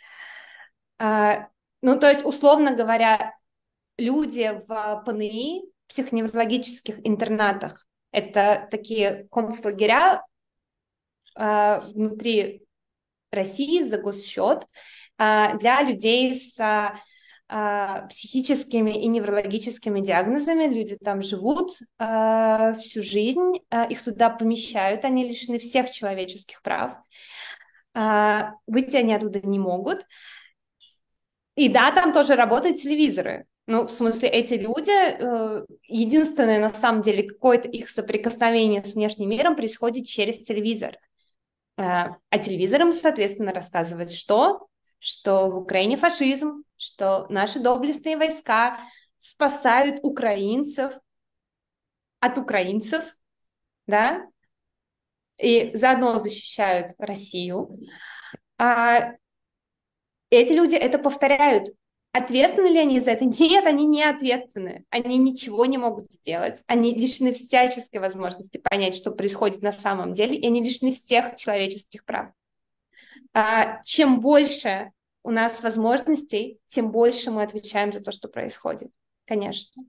А, ну, то есть, условно говоря, люди в ПНИ, психоневрологических интернатах, это такие концлагеря а, внутри России за госсчет а, для людей с а, а, психическими и неврологическими диагнозами. Люди там живут а, всю жизнь, а, их туда помещают, они лишены всех человеческих прав. А, выйти они оттуда не могут. И да, там тоже работают телевизоры. Ну, в смысле, эти люди, э, единственное, на самом деле, какое-то их соприкосновение с внешним миром происходит через телевизор. Э, а телевизорам, соответственно, рассказывать что? Что в Украине фашизм, что наши доблестные войска спасают украинцев от украинцев, да, и заодно защищают Россию. А эти люди это повторяют. Ответственны ли они за это? Нет, они не ответственны. Они ничего не могут сделать. Они лишены всяческой возможности понять, что происходит на самом деле, и они лишены всех человеческих прав. А, чем больше у нас возможностей, тем больше мы отвечаем за то, что происходит. Конечно.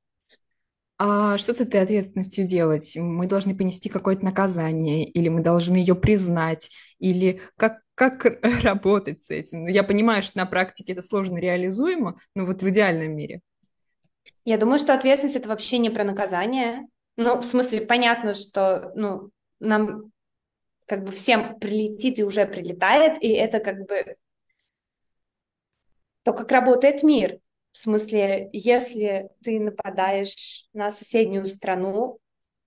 А что с этой ответственностью делать? Мы должны понести какое-то наказание, или мы должны ее признать, или как, как работать с этим? Ну, я понимаю, что на практике это сложно реализуемо, но вот в идеальном мире.
Я думаю, что ответственность это вообще не про наказание. Ну, в смысле, понятно, что ну, нам как бы всем прилетит и уже прилетает, и это как бы то, как работает мир. В смысле, если ты нападаешь на соседнюю страну,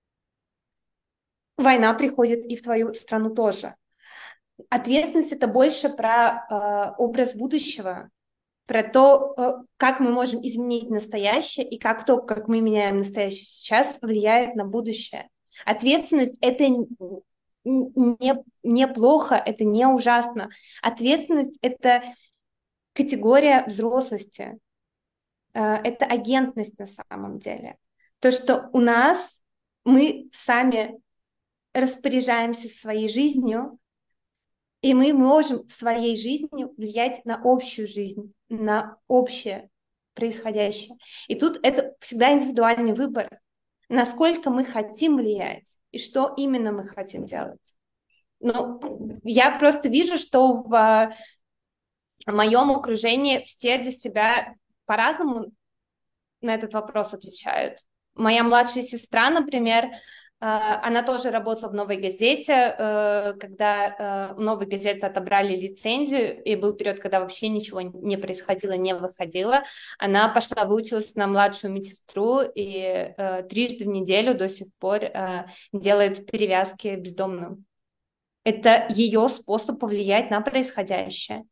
война приходит и в твою страну тоже. Ответственность это больше про э, образ будущего, про то, э, как мы можем изменить настоящее и как то, как мы меняем настоящее сейчас, влияет на будущее. Ответственность это не, не плохо, это не ужасно. Ответственность — это категория взрослости. Это агентность на самом деле. То, что у нас мы сами распоряжаемся своей жизнью, и мы можем своей жизнью влиять на общую жизнь, на общее происходящее. И тут это всегда индивидуальный выбор, насколько мы хотим влиять и что именно мы хотим делать. Ну, я просто вижу, что в моем окружении все для себя по-разному на этот вопрос отвечают. Моя младшая сестра, например, она тоже работала в «Новой газете», когда у «Новой газеты» отобрали лицензию, и был период, когда вообще ничего не происходило, не выходило. Она пошла, выучилась на младшую медсестру, и трижды в неделю до сих пор делает перевязки бездомным. Это ее способ повлиять на происходящее.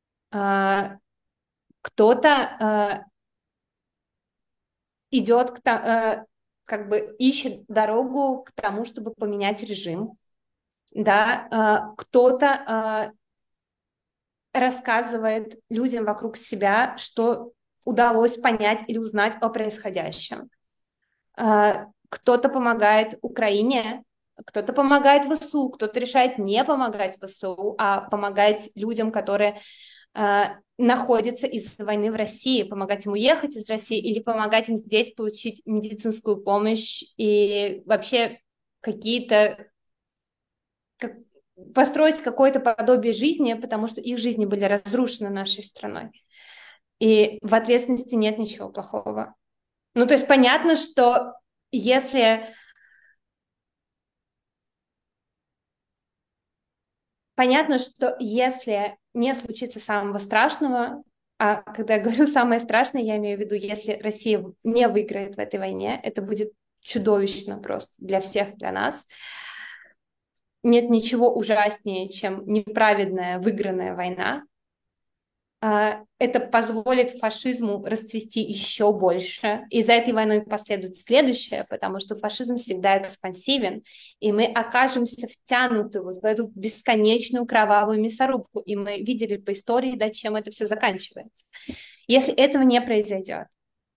Кто-то идет к тому, как бы ищет дорогу к тому, чтобы поменять режим, да, кто-то рассказывает людям вокруг себя, что удалось понять или узнать о происходящем. Кто-то помогает Украине, кто-то помогает ВСУ, кто-то решает не помогать ВСУ, а помогать людям, которые находится из-за войны в России, помогать им уехать из России или помогать им здесь получить медицинскую помощь и вообще какие-то как, построить какое-то подобие жизни, потому что их жизни были разрушены нашей страной. И в ответственности нет ничего плохого. Ну, то есть понятно, что если... Понятно, что если не случится самого страшного, а когда я говорю самое страшное, я имею в виду, если Россия не выиграет в этой войне, это будет чудовищно просто для всех, для нас. Нет ничего ужаснее, чем неправедная выигранная война. Это позволит фашизму расцвести еще больше. И за этой войной последует следующее, потому что фашизм всегда экспансивен, и мы окажемся втянуты вот в эту бесконечную кровавую мясорубку. И мы видели по истории, да, чем это все заканчивается. Если этого не произойдет,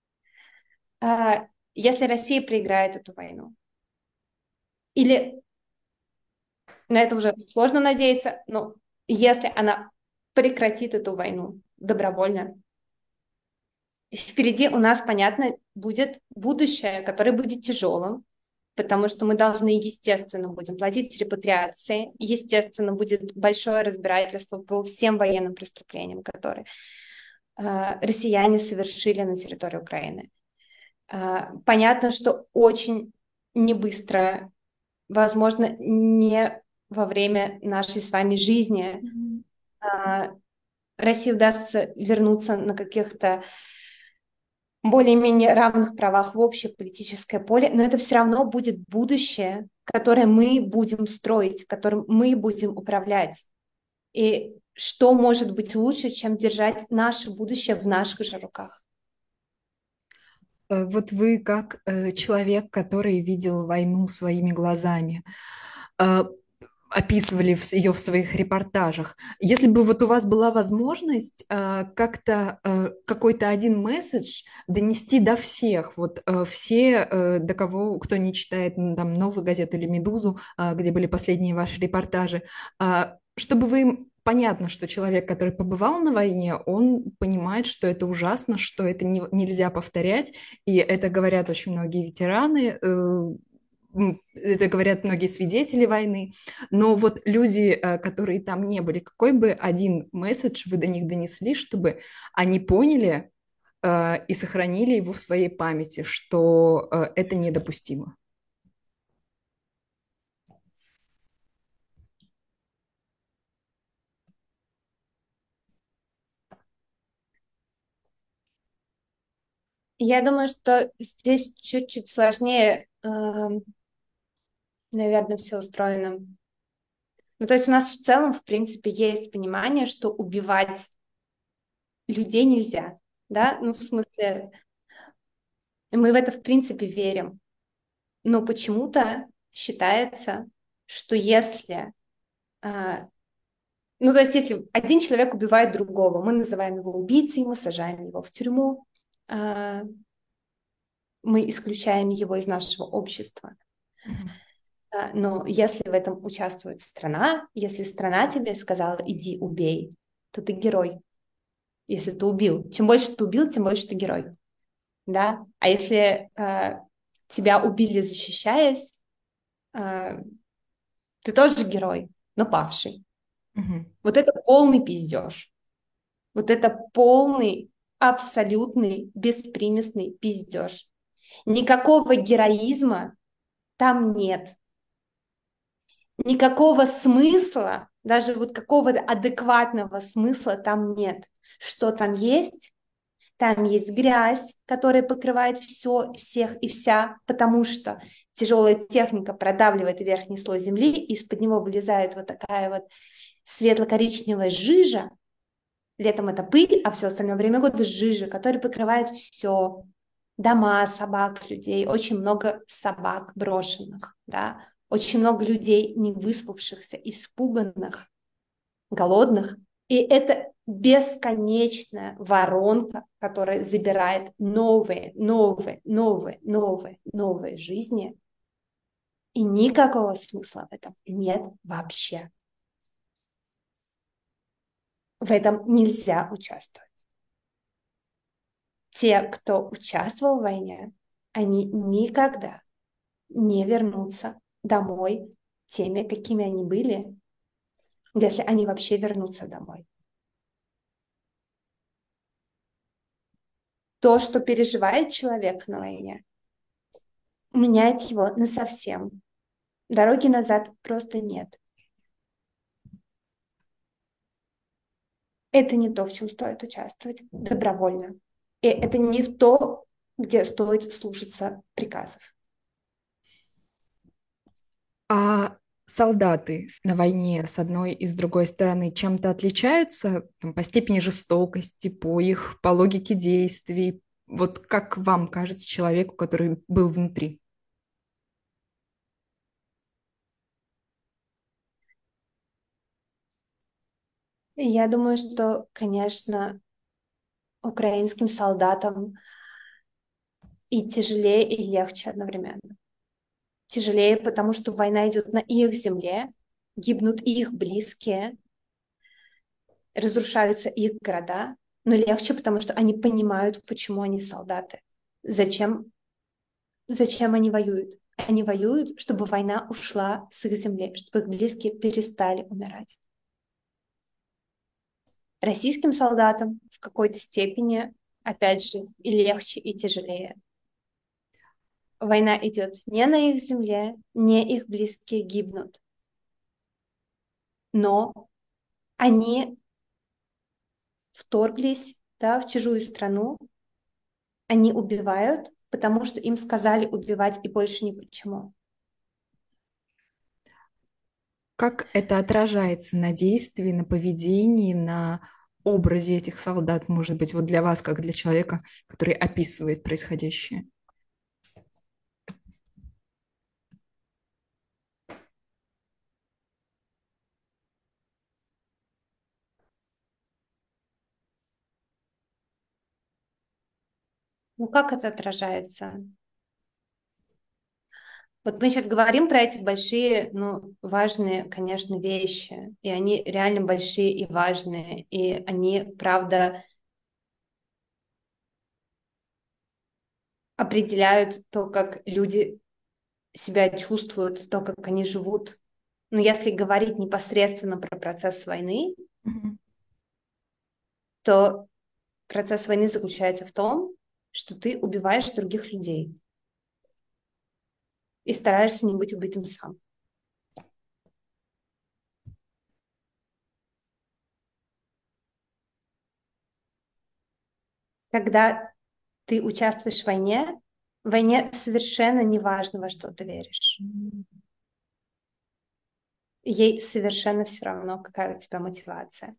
если Россия проиграет эту войну, или на это уже сложно надеяться, но если она прекратит эту войну добровольно, впереди у нас, понятно, будет будущее, которое будет тяжелым, потому что мы должны, естественно, будем платить репатриации, естественно, будет большое разбирательство по всем военным преступлениям, которые э, россияне совершили на территории Украины. Э, понятно, что очень не быстро, возможно, не во время нашей с вами жизни э, России удастся вернуться на каких-то более-менее равных правах в общее политическое поле, но это все равно будет будущее, которое мы будем строить, которым мы будем управлять. И что может быть лучше, чем держать наше будущее в наших же руках?
Вот вы как э, человек, который видел войну своими глазами, э, описывали в- ее в своих репортажах. Если бы вот у вас была возможность э, как-то э, какой-то один месседж донести до всех, вот э, все, э, до кого, кто не читает м, там «Новую газету» или «Медузу», э, где были последние ваши репортажи, э, чтобы вы им- понятно, что человек, который побывал на войне, он понимает, что это ужасно, что это не- нельзя повторять, и это говорят очень многие ветераны, э, м, это говорят многие свидетели войны, но вот люди, э, которые там не были, какой бы один месседж вы до них донесли, чтобы они поняли э, и сохранили его в своей памяти, что э, это недопустимо?
Я думаю, что здесь чуть-чуть сложнее, эм, наверное, все устроено. Ну, то есть у нас в целом, в принципе, есть понимание, что убивать людей нельзя, да, ну, в смысле, мы в это, в принципе, верим, но почему-то считается, что если... а, ну, то есть, если один человек убивает другого, мы называем его убийцей, мы сажаем его в тюрьму, а, мы исключаем его из нашего общества.
Мгм.
А, Но если в этом участвует страна, если страна тебе сказала, иди убей, то ты герой, если ты убил. Чем больше ты убил, тем больше ты герой. Да? А если э, тебя убили, защищаясь, э, ты тоже герой, но павший.
Мгм.
Вот это полный пиздеж. Вот это полный, абсолютный, беспримесный пиздеж. Никакого героизма там нет. Никакого смысла, даже вот какого-то адекватного смысла там нет. Что там есть? Там есть грязь, которая покрывает все, всех и вся, потому что тяжелая техника продавливает верхний слой земли, и из-под него вылезает вот такая вот светло-коричневая жижа. Летом это пыль, а все остальное время года жижа, которая покрывает все. Дома, собак, людей, очень много собак брошенных, да, очень много людей не выспавшихся, испуганных, голодных. И это бесконечная воронка, которая забирает новые, новые, новые, новые, новые жизни. И никакого смысла в этом нет вообще. В этом нельзя участвовать. Те, кто участвовал в войне, они никогда не вернутся домой теми, какими они были, если они вообще вернутся домой. То, что переживает человек на войне, меняет его насовсем. Дороги назад просто нет. Это не то, в чем стоит участвовать добровольно. И это не то, где стоит слушаться приказов.
А солдаты на войне с одной и с другой стороны чем-то отличаются там, по степени жестокости, по их, по логике действий? Вот как вам кажется человеку, который был внутри?
И я думаю, что, конечно, украинским солдатам и тяжелее, и легче одновременно. Тяжелее, потому что война идет на их земле, гибнут их близкие, разрушаются их города, но легче, потому что они понимают, почему они солдаты, зачем, зачем они воюют. Они воюют, чтобы война ушла с их земли, чтобы их близкие перестали умирать. Российским солдатам в какой-то степени, опять же, и легче, и тяжелее. Война идет не на их земле, не их близкие гибнут, но они вторглись, да, в чужую страну, они убивают, потому что им сказали убивать и больше ни почему.
Как это отражается на действии, на поведении, на образе этих солдат, может быть, вот для вас, как для человека, который описывает происходящее?
Ну как это отражается? Вот мы сейчас говорим про эти большие, ну, важные, конечно, вещи, и они реально большие и важные, и они, правда, определяют то, как люди себя чувствуют, то, как они живут. Но если говорить непосредственно про процесс войны,
Мгм.
то процесс войны заключается в том, что ты убиваешь других людей и стараешься не быть убитым сам. Когда ты участвуешь в войне, в войне совершенно не важно, во что ты веришь. Ей совершенно все равно, какая у тебя мотивация.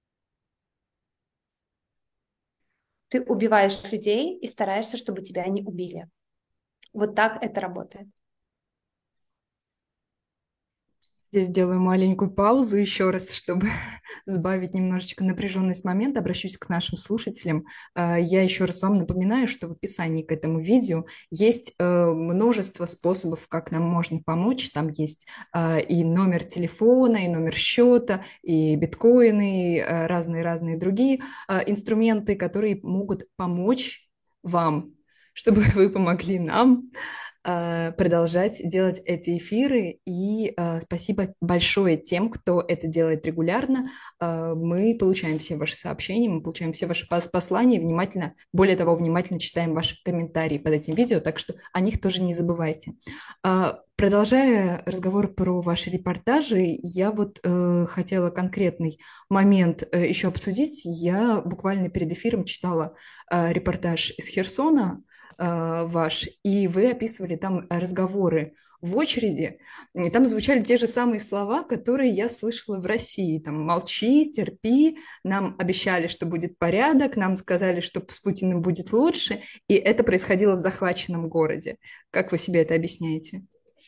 Ты убиваешь людей и стараешься, чтобы тебя не убили. Вот так это работает.
Здесь делаю маленькую паузу еще раз, чтобы сбавить немножечко напряженность момента. Обращусь к нашим слушателям. Э, Я еще раз вам напоминаю, что в описании к этому видео есть э, множество способов, как нам можно помочь. Там есть э, и номер телефона, и номер счета, и биткоины, и э, разные-разные другие э, инструменты, которые могут помочь вам, чтобы вы помогли нам э, продолжать делать эти эфиры. И э, спасибо большое тем, кто это делает регулярно. Э, мы получаем все ваши сообщения, мы получаем все ваши пос- послания, внимательно, более того, внимательно читаем ваши комментарии под этим видео, так что о них тоже не забывайте. Э, Продолжая разговор про ваши репортажи, я вот э, хотела конкретный момент э, еще обсудить. Я буквально перед эфиром читала э, репортаж из Херсона, э, ваш, и вы описывали там разговоры в очереди, и там звучали те же самые слова, которые я слышала в России. Там «молчи», «терпи», нам обещали, что будет порядок, нам сказали, что с Путиным будет лучше, и это происходило в захваченном городе. Как вы себе это объясняете?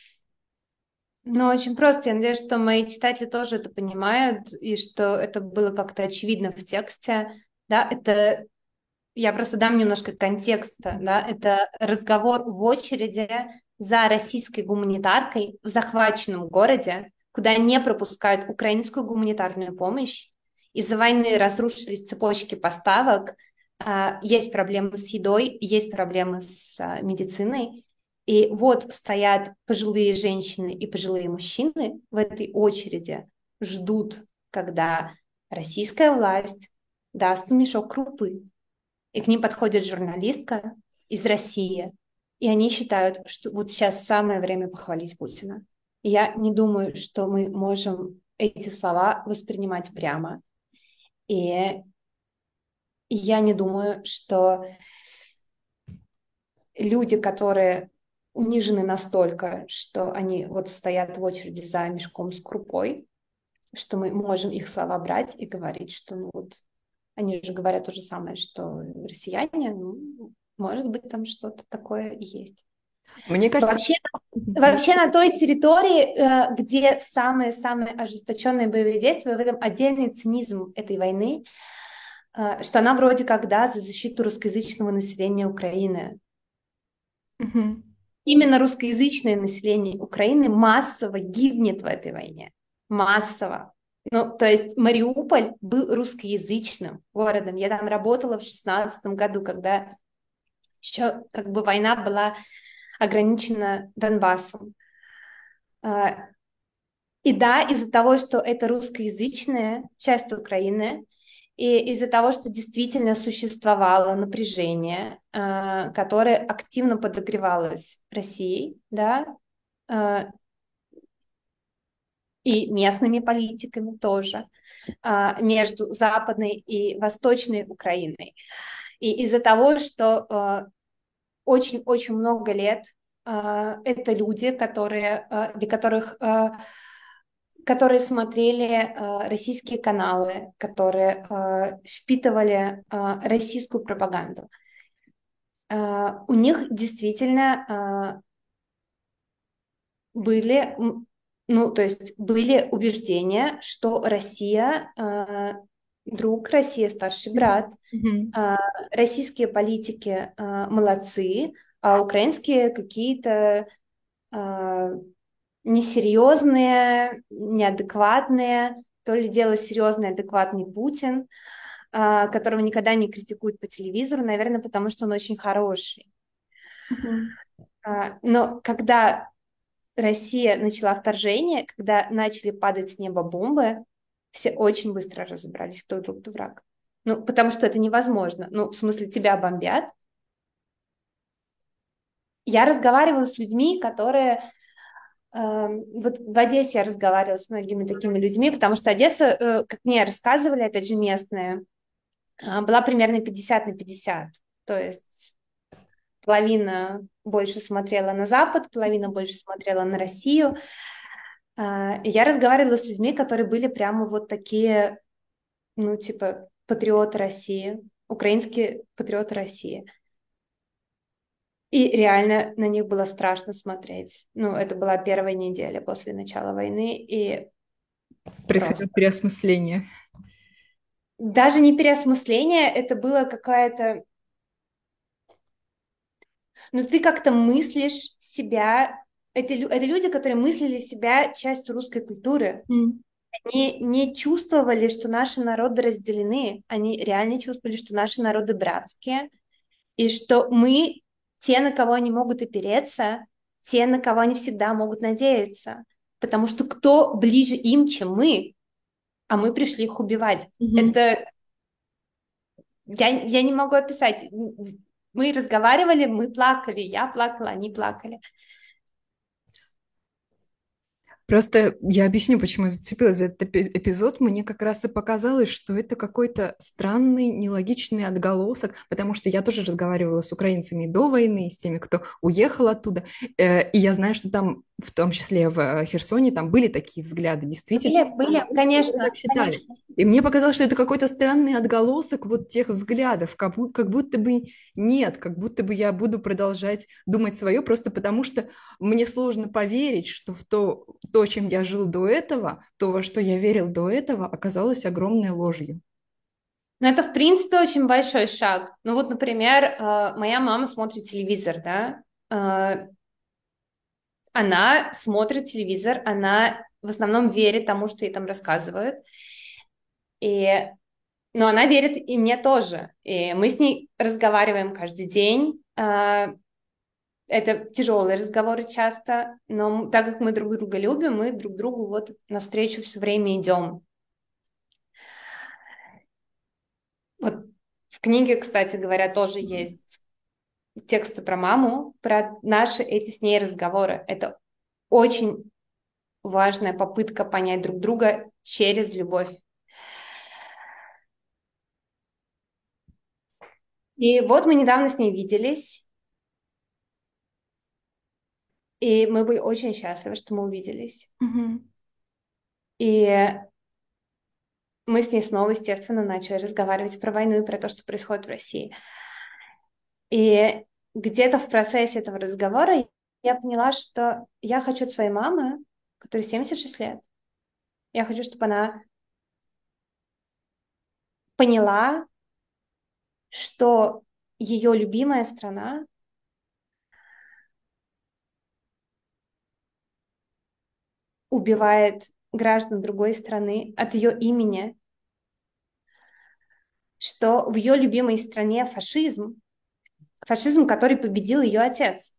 Ну, очень просто. Я надеюсь, что мои читатели тоже это понимают, и что это было как-то очевидно в тексте. Да, это я просто дам немножко контекста. Да, это разговор в очереди за российской гуманитаркой в захваченном городе, куда не пропускают украинскую гуманитарную помощь. Из-за войны разрушились цепочки поставок, а, есть проблемы с едой, есть проблемы с а, медициной. И вот стоят пожилые женщины и пожилые мужчины в этой очереди, ждут, когда российская власть даст им мешок крупы. И к ним подходит журналистка из России, и они считают, что вот сейчас самое время похвалить Путина. И я не думаю, что мы можем эти слова воспринимать прямо. И я не думаю, что люди, которые унижены настолько, что они вот стоят в очереди за мешком с крупой, что мы можем их слова брать и говорить, что ну вот они же говорят то же самое, что россияне, ну, может быть, там что-то такое есть.
Мне кажется...
Вообще, вообще на той территории, э, где самые-самые ожесточенные боевые действия, в этом отдельный цинизм этой войны, э, что она вроде как, да, за защиту русскоязычного населения Украины.
Мгм.
Именно русскоязычное население Украины массово гибнет в этой войне. Массово. Ну, то есть Мариуполь был русскоязычным городом. Я там работала в шестнадцатом году, когда еще как бы война была ограничена Донбассом. А, И да, из-за того, что это русскоязычная часть Украины, и из-за того, что действительно существовало напряжение, а, которое активно подогревалось Россией, да, а, и местными политиками тоже, а, между Западной и Восточной Украиной. И из-за того, что а, очень-очень много лет а, это люди, которые, а, для которых, а, которые смотрели а, российские каналы, которые а, впитывали а, российскую пропаганду. А, у них действительно а, были, м, ну, то есть были убеждения, что Россия а, друг, Россия старший брат,
Мгм.
а, российские политики а, молодцы, а украинские какие-то а, несерьезные, неадекватные, то ли дело серьезный, адекватный Путин, а, которого никогда не критикуют по телевизору, наверное, потому что он очень хороший.
Мгм.
А, Но когда Россия начала вторжение, когда начали падать с неба бомбы, все очень быстро разобрались, кто друг кто враг. Ну, потому что это невозможно. Ну, в смысле, тебя бомбят. Я разговаривала с людьми, которые Эм, Вот в Одессе я разговаривала с многими такими людьми, потому что Одесса, э, как мне рассказывали, опять же, местные, а, была примерно пятьдесят на пятьдесят. То есть половина больше смотрела на Запад, половина больше смотрела на Россию. А, и я разговаривала с людьми, которые были прямо вот такие, ну, типа, патриоты России, украинские патриоты России. И реально на них было страшно смотреть. Ну, это была первая неделя после начала войны, и просто...
Происходило переосмысление.
Даже не переосмысление, это было какая-то... Ну, ты как-то мыслишь себя... Это, лю- это люди, которые мыслили себя частью русской культуры.
М.
Они не чувствовали, что наши народы разделены. Они реально чувствовали, что наши народы братские, и что мы те, на кого они могут опереться, те, на кого они всегда могут надеяться. Потому что кто ближе им, чем мы, а мы пришли их убивать.
Мгм.
Это я, я не могу описать. Мы разговаривали, мы плакали, я плакала, они плакали.
Просто я объясню, почему я зацепилась за этот эпи- эпизод. Мне как раз и показалось, что это какой-то странный, нелогичный отголосок, потому что я тоже разговаривала с украинцами до войны, с теми, кто уехал оттуда, э, и я знаю, что там, в том числе в э, Херсоне, там были такие взгляды, действительно,
Были, были,
люди
конечно,
так считали.
конечно.
И мне показалось, что это какой-то странный отголосок вот тех взглядов, как, бу- как будто бы нет, как будто бы я буду продолжать думать свое, просто потому что мне сложно поверить, что в то, то, чем я жил до этого, то, во что я верил до этого, оказалось огромной ложью.
Но это, в принципе, очень большой шаг. Ну вот, например, э, моя мама смотрит телевизор, да, Э, она смотрит телевизор, она в основном верит тому, что ей там рассказывают, и... но она верит и мне тоже. И мы с ней разговариваем каждый день. Э, Это тяжелые разговоры часто, но так как мы друг друга любим, мы друг другу вот навстречу все время идем. Вот в книге, кстати говоря, тоже есть тексты про маму, про наши эти с ней разговоры. Это очень важная попытка понять друг друга через любовь. И вот мы недавно с ней виделись, и мы были очень счастливы, что мы увиделись.
Мгм.
И мы с ней снова, естественно, начали разговаривать про войну и про то, что происходит в России. И где-то в процессе этого разговора я поняла, что я хочу от своей мамы, которой семьдесят шесть лет, я хочу, чтобы она поняла, что ее любимая страна убивает граждан другой страны от ее имени, что в ее любимой стране фашизм, фашизм, который победил ее отец,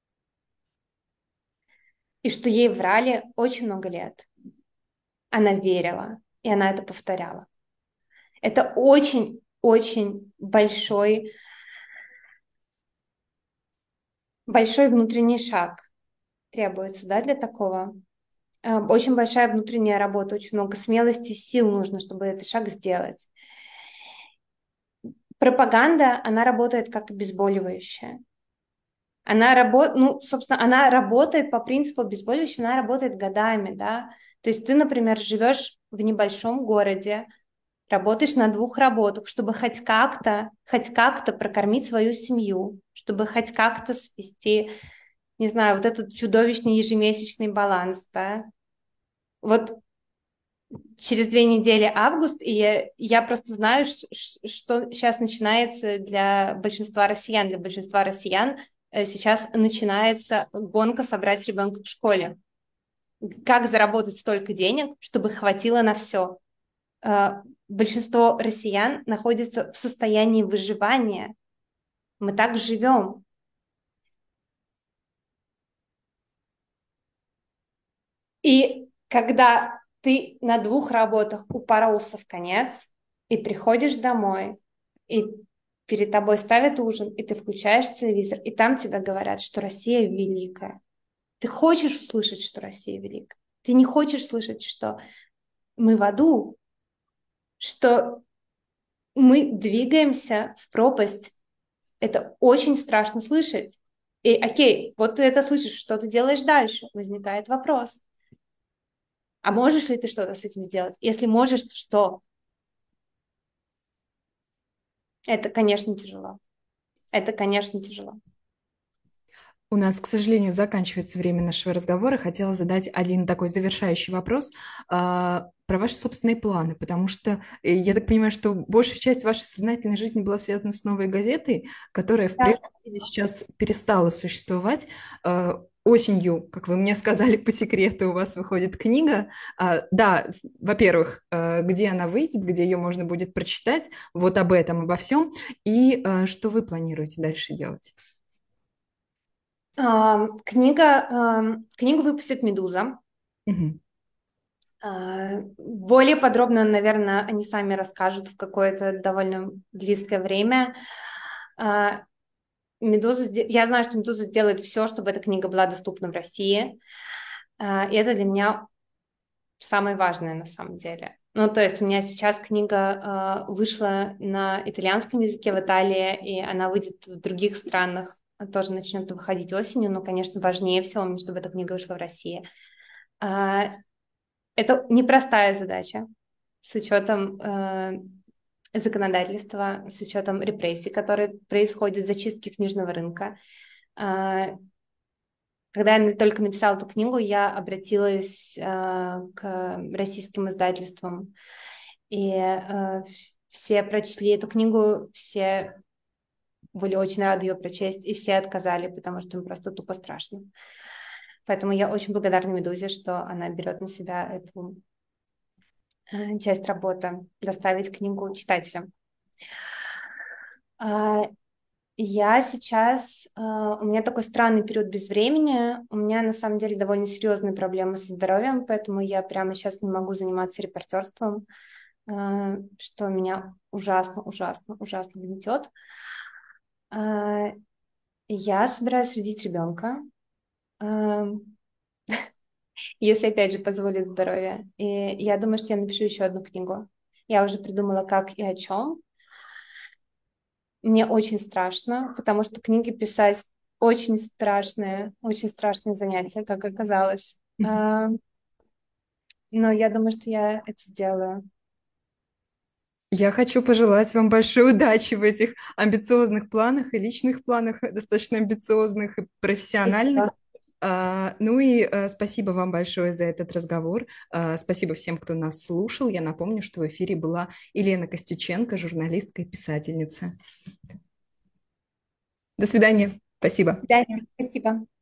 и что ей врали очень много лет. Она верила, и она это повторяла. Это очень-очень большой, большой внутренний шаг требуется, да, для такого. Э, Очень большая внутренняя работа, очень много смелости, сил нужно, чтобы этот шаг сделать. Пропаганда, она работает как обезболивающее. Она работает, ну, собственно, она работает по принципу обезболивающего, она работает годами, да. То есть ты, например, живешь в небольшом городе, работаешь на двух работах, чтобы хоть как-то, хоть как-то прокормить свою семью, чтобы хоть как-то свести, не знаю, вот этот чудовищный ежемесячный баланс, да. Вот через две недели август, и я, я просто знаю, ш- ш- что сейчас начинается для большинства россиян. Для большинства россиян э, сейчас начинается гонка собрать ребенка в школе. Как заработать столько денег, чтобы хватило на все? Э, Большинство россиян находится в состоянии выживания. Мы так живем. И когда ты на двух работах упоролся в конец и приходишь домой, и перед тобой ставят ужин, и ты включаешь телевизор, и там тебе говорят, что Россия великая. Ты хочешь услышать, что Россия великая. Ты не хочешь слышать, что мы в аду, что мы двигаемся в пропасть. Это очень страшно слышать. И окей, вот ты это слышишь, что ты делаешь дальше? Возникает вопрос. А можешь ли ты что-то с этим сделать? Если можешь, то что? Это, конечно, тяжело. Это, конечно, тяжело.
У нас, к сожалению, заканчивается время нашего разговора. Хотела задать один такой завершающий вопрос а, про ваши собственные планы, потому что э, я так понимаю, что большая часть вашей сознательной жизни была связана с «Новой газетой», которая в
Да.
прежнем виде сейчас перестала существовать. А, Осенью, как вы мне сказали по секрету, у вас выходит книга. А, да, с- во-первых, а, где она выйдет, где ее можно будет прочитать, вот об этом, обо всем, и а, что вы планируете дальше делать?
Ам, книга, ам, книгу выпустит «Медуза».
Мгм.
А, Более подробно, наверное, они сами расскажут в какое-то довольно близкое время. А, Медуза, сде- я знаю, что Медуза сделает все, чтобы эта книга была доступна в России. А, И это для меня самое важное на самом деле. Ну, то есть у меня сейчас книга э, вышла на итальянском языке в Италии, и она выйдет в других странах, а тоже начнет выходить осенью, но, конечно, важнее всего мне, чтобы эта книга вышла в России. А, это непростая задача с учетом э, законодательства, с учетом репрессий, которые происходят, зачистки книжного рынка. А, Когда я только написала эту книгу, я обратилась э, к российским издательствам, и э, все прочли эту книгу, все были очень рады ее прочесть, и все отказали, потому что им просто тупо страшно. Поэтому я очень благодарна «Медузе», что она берет на себя эту э, часть работы, доставить книгу читателям. А, Я сейчас, э, у меня такой странный период без времени, у меня на самом деле довольно серьезные проблемы со здоровьем, поэтому я прямо сейчас не могу заниматься репортерством, э, что меня ужасно, ужасно, ужасно гнетет. Э, Я собираюсь родить ребенка, э, если опять же позволит здоровье. И я думаю, что я напишу еще одну книгу. Я уже придумала, как и о чем. Мне очень страшно, потому что книги писать очень страшное, очень страшное занятие, как оказалось.
Мгм.
А, Но я думаю, что я это сделаю.
Я хочу пожелать вам большой удачи в этих амбициозных планах и личных планах, э, достаточно амбициозных и профессиональных.
Спасибо.
А, Ну и э, спасибо вам большое за этот разговор. А, Спасибо всем, кто нас слушал. Я напомню, что в эфире была Елена Костюченко, журналистка и писательница. До свидания. Спасибо.
Да, спасибо.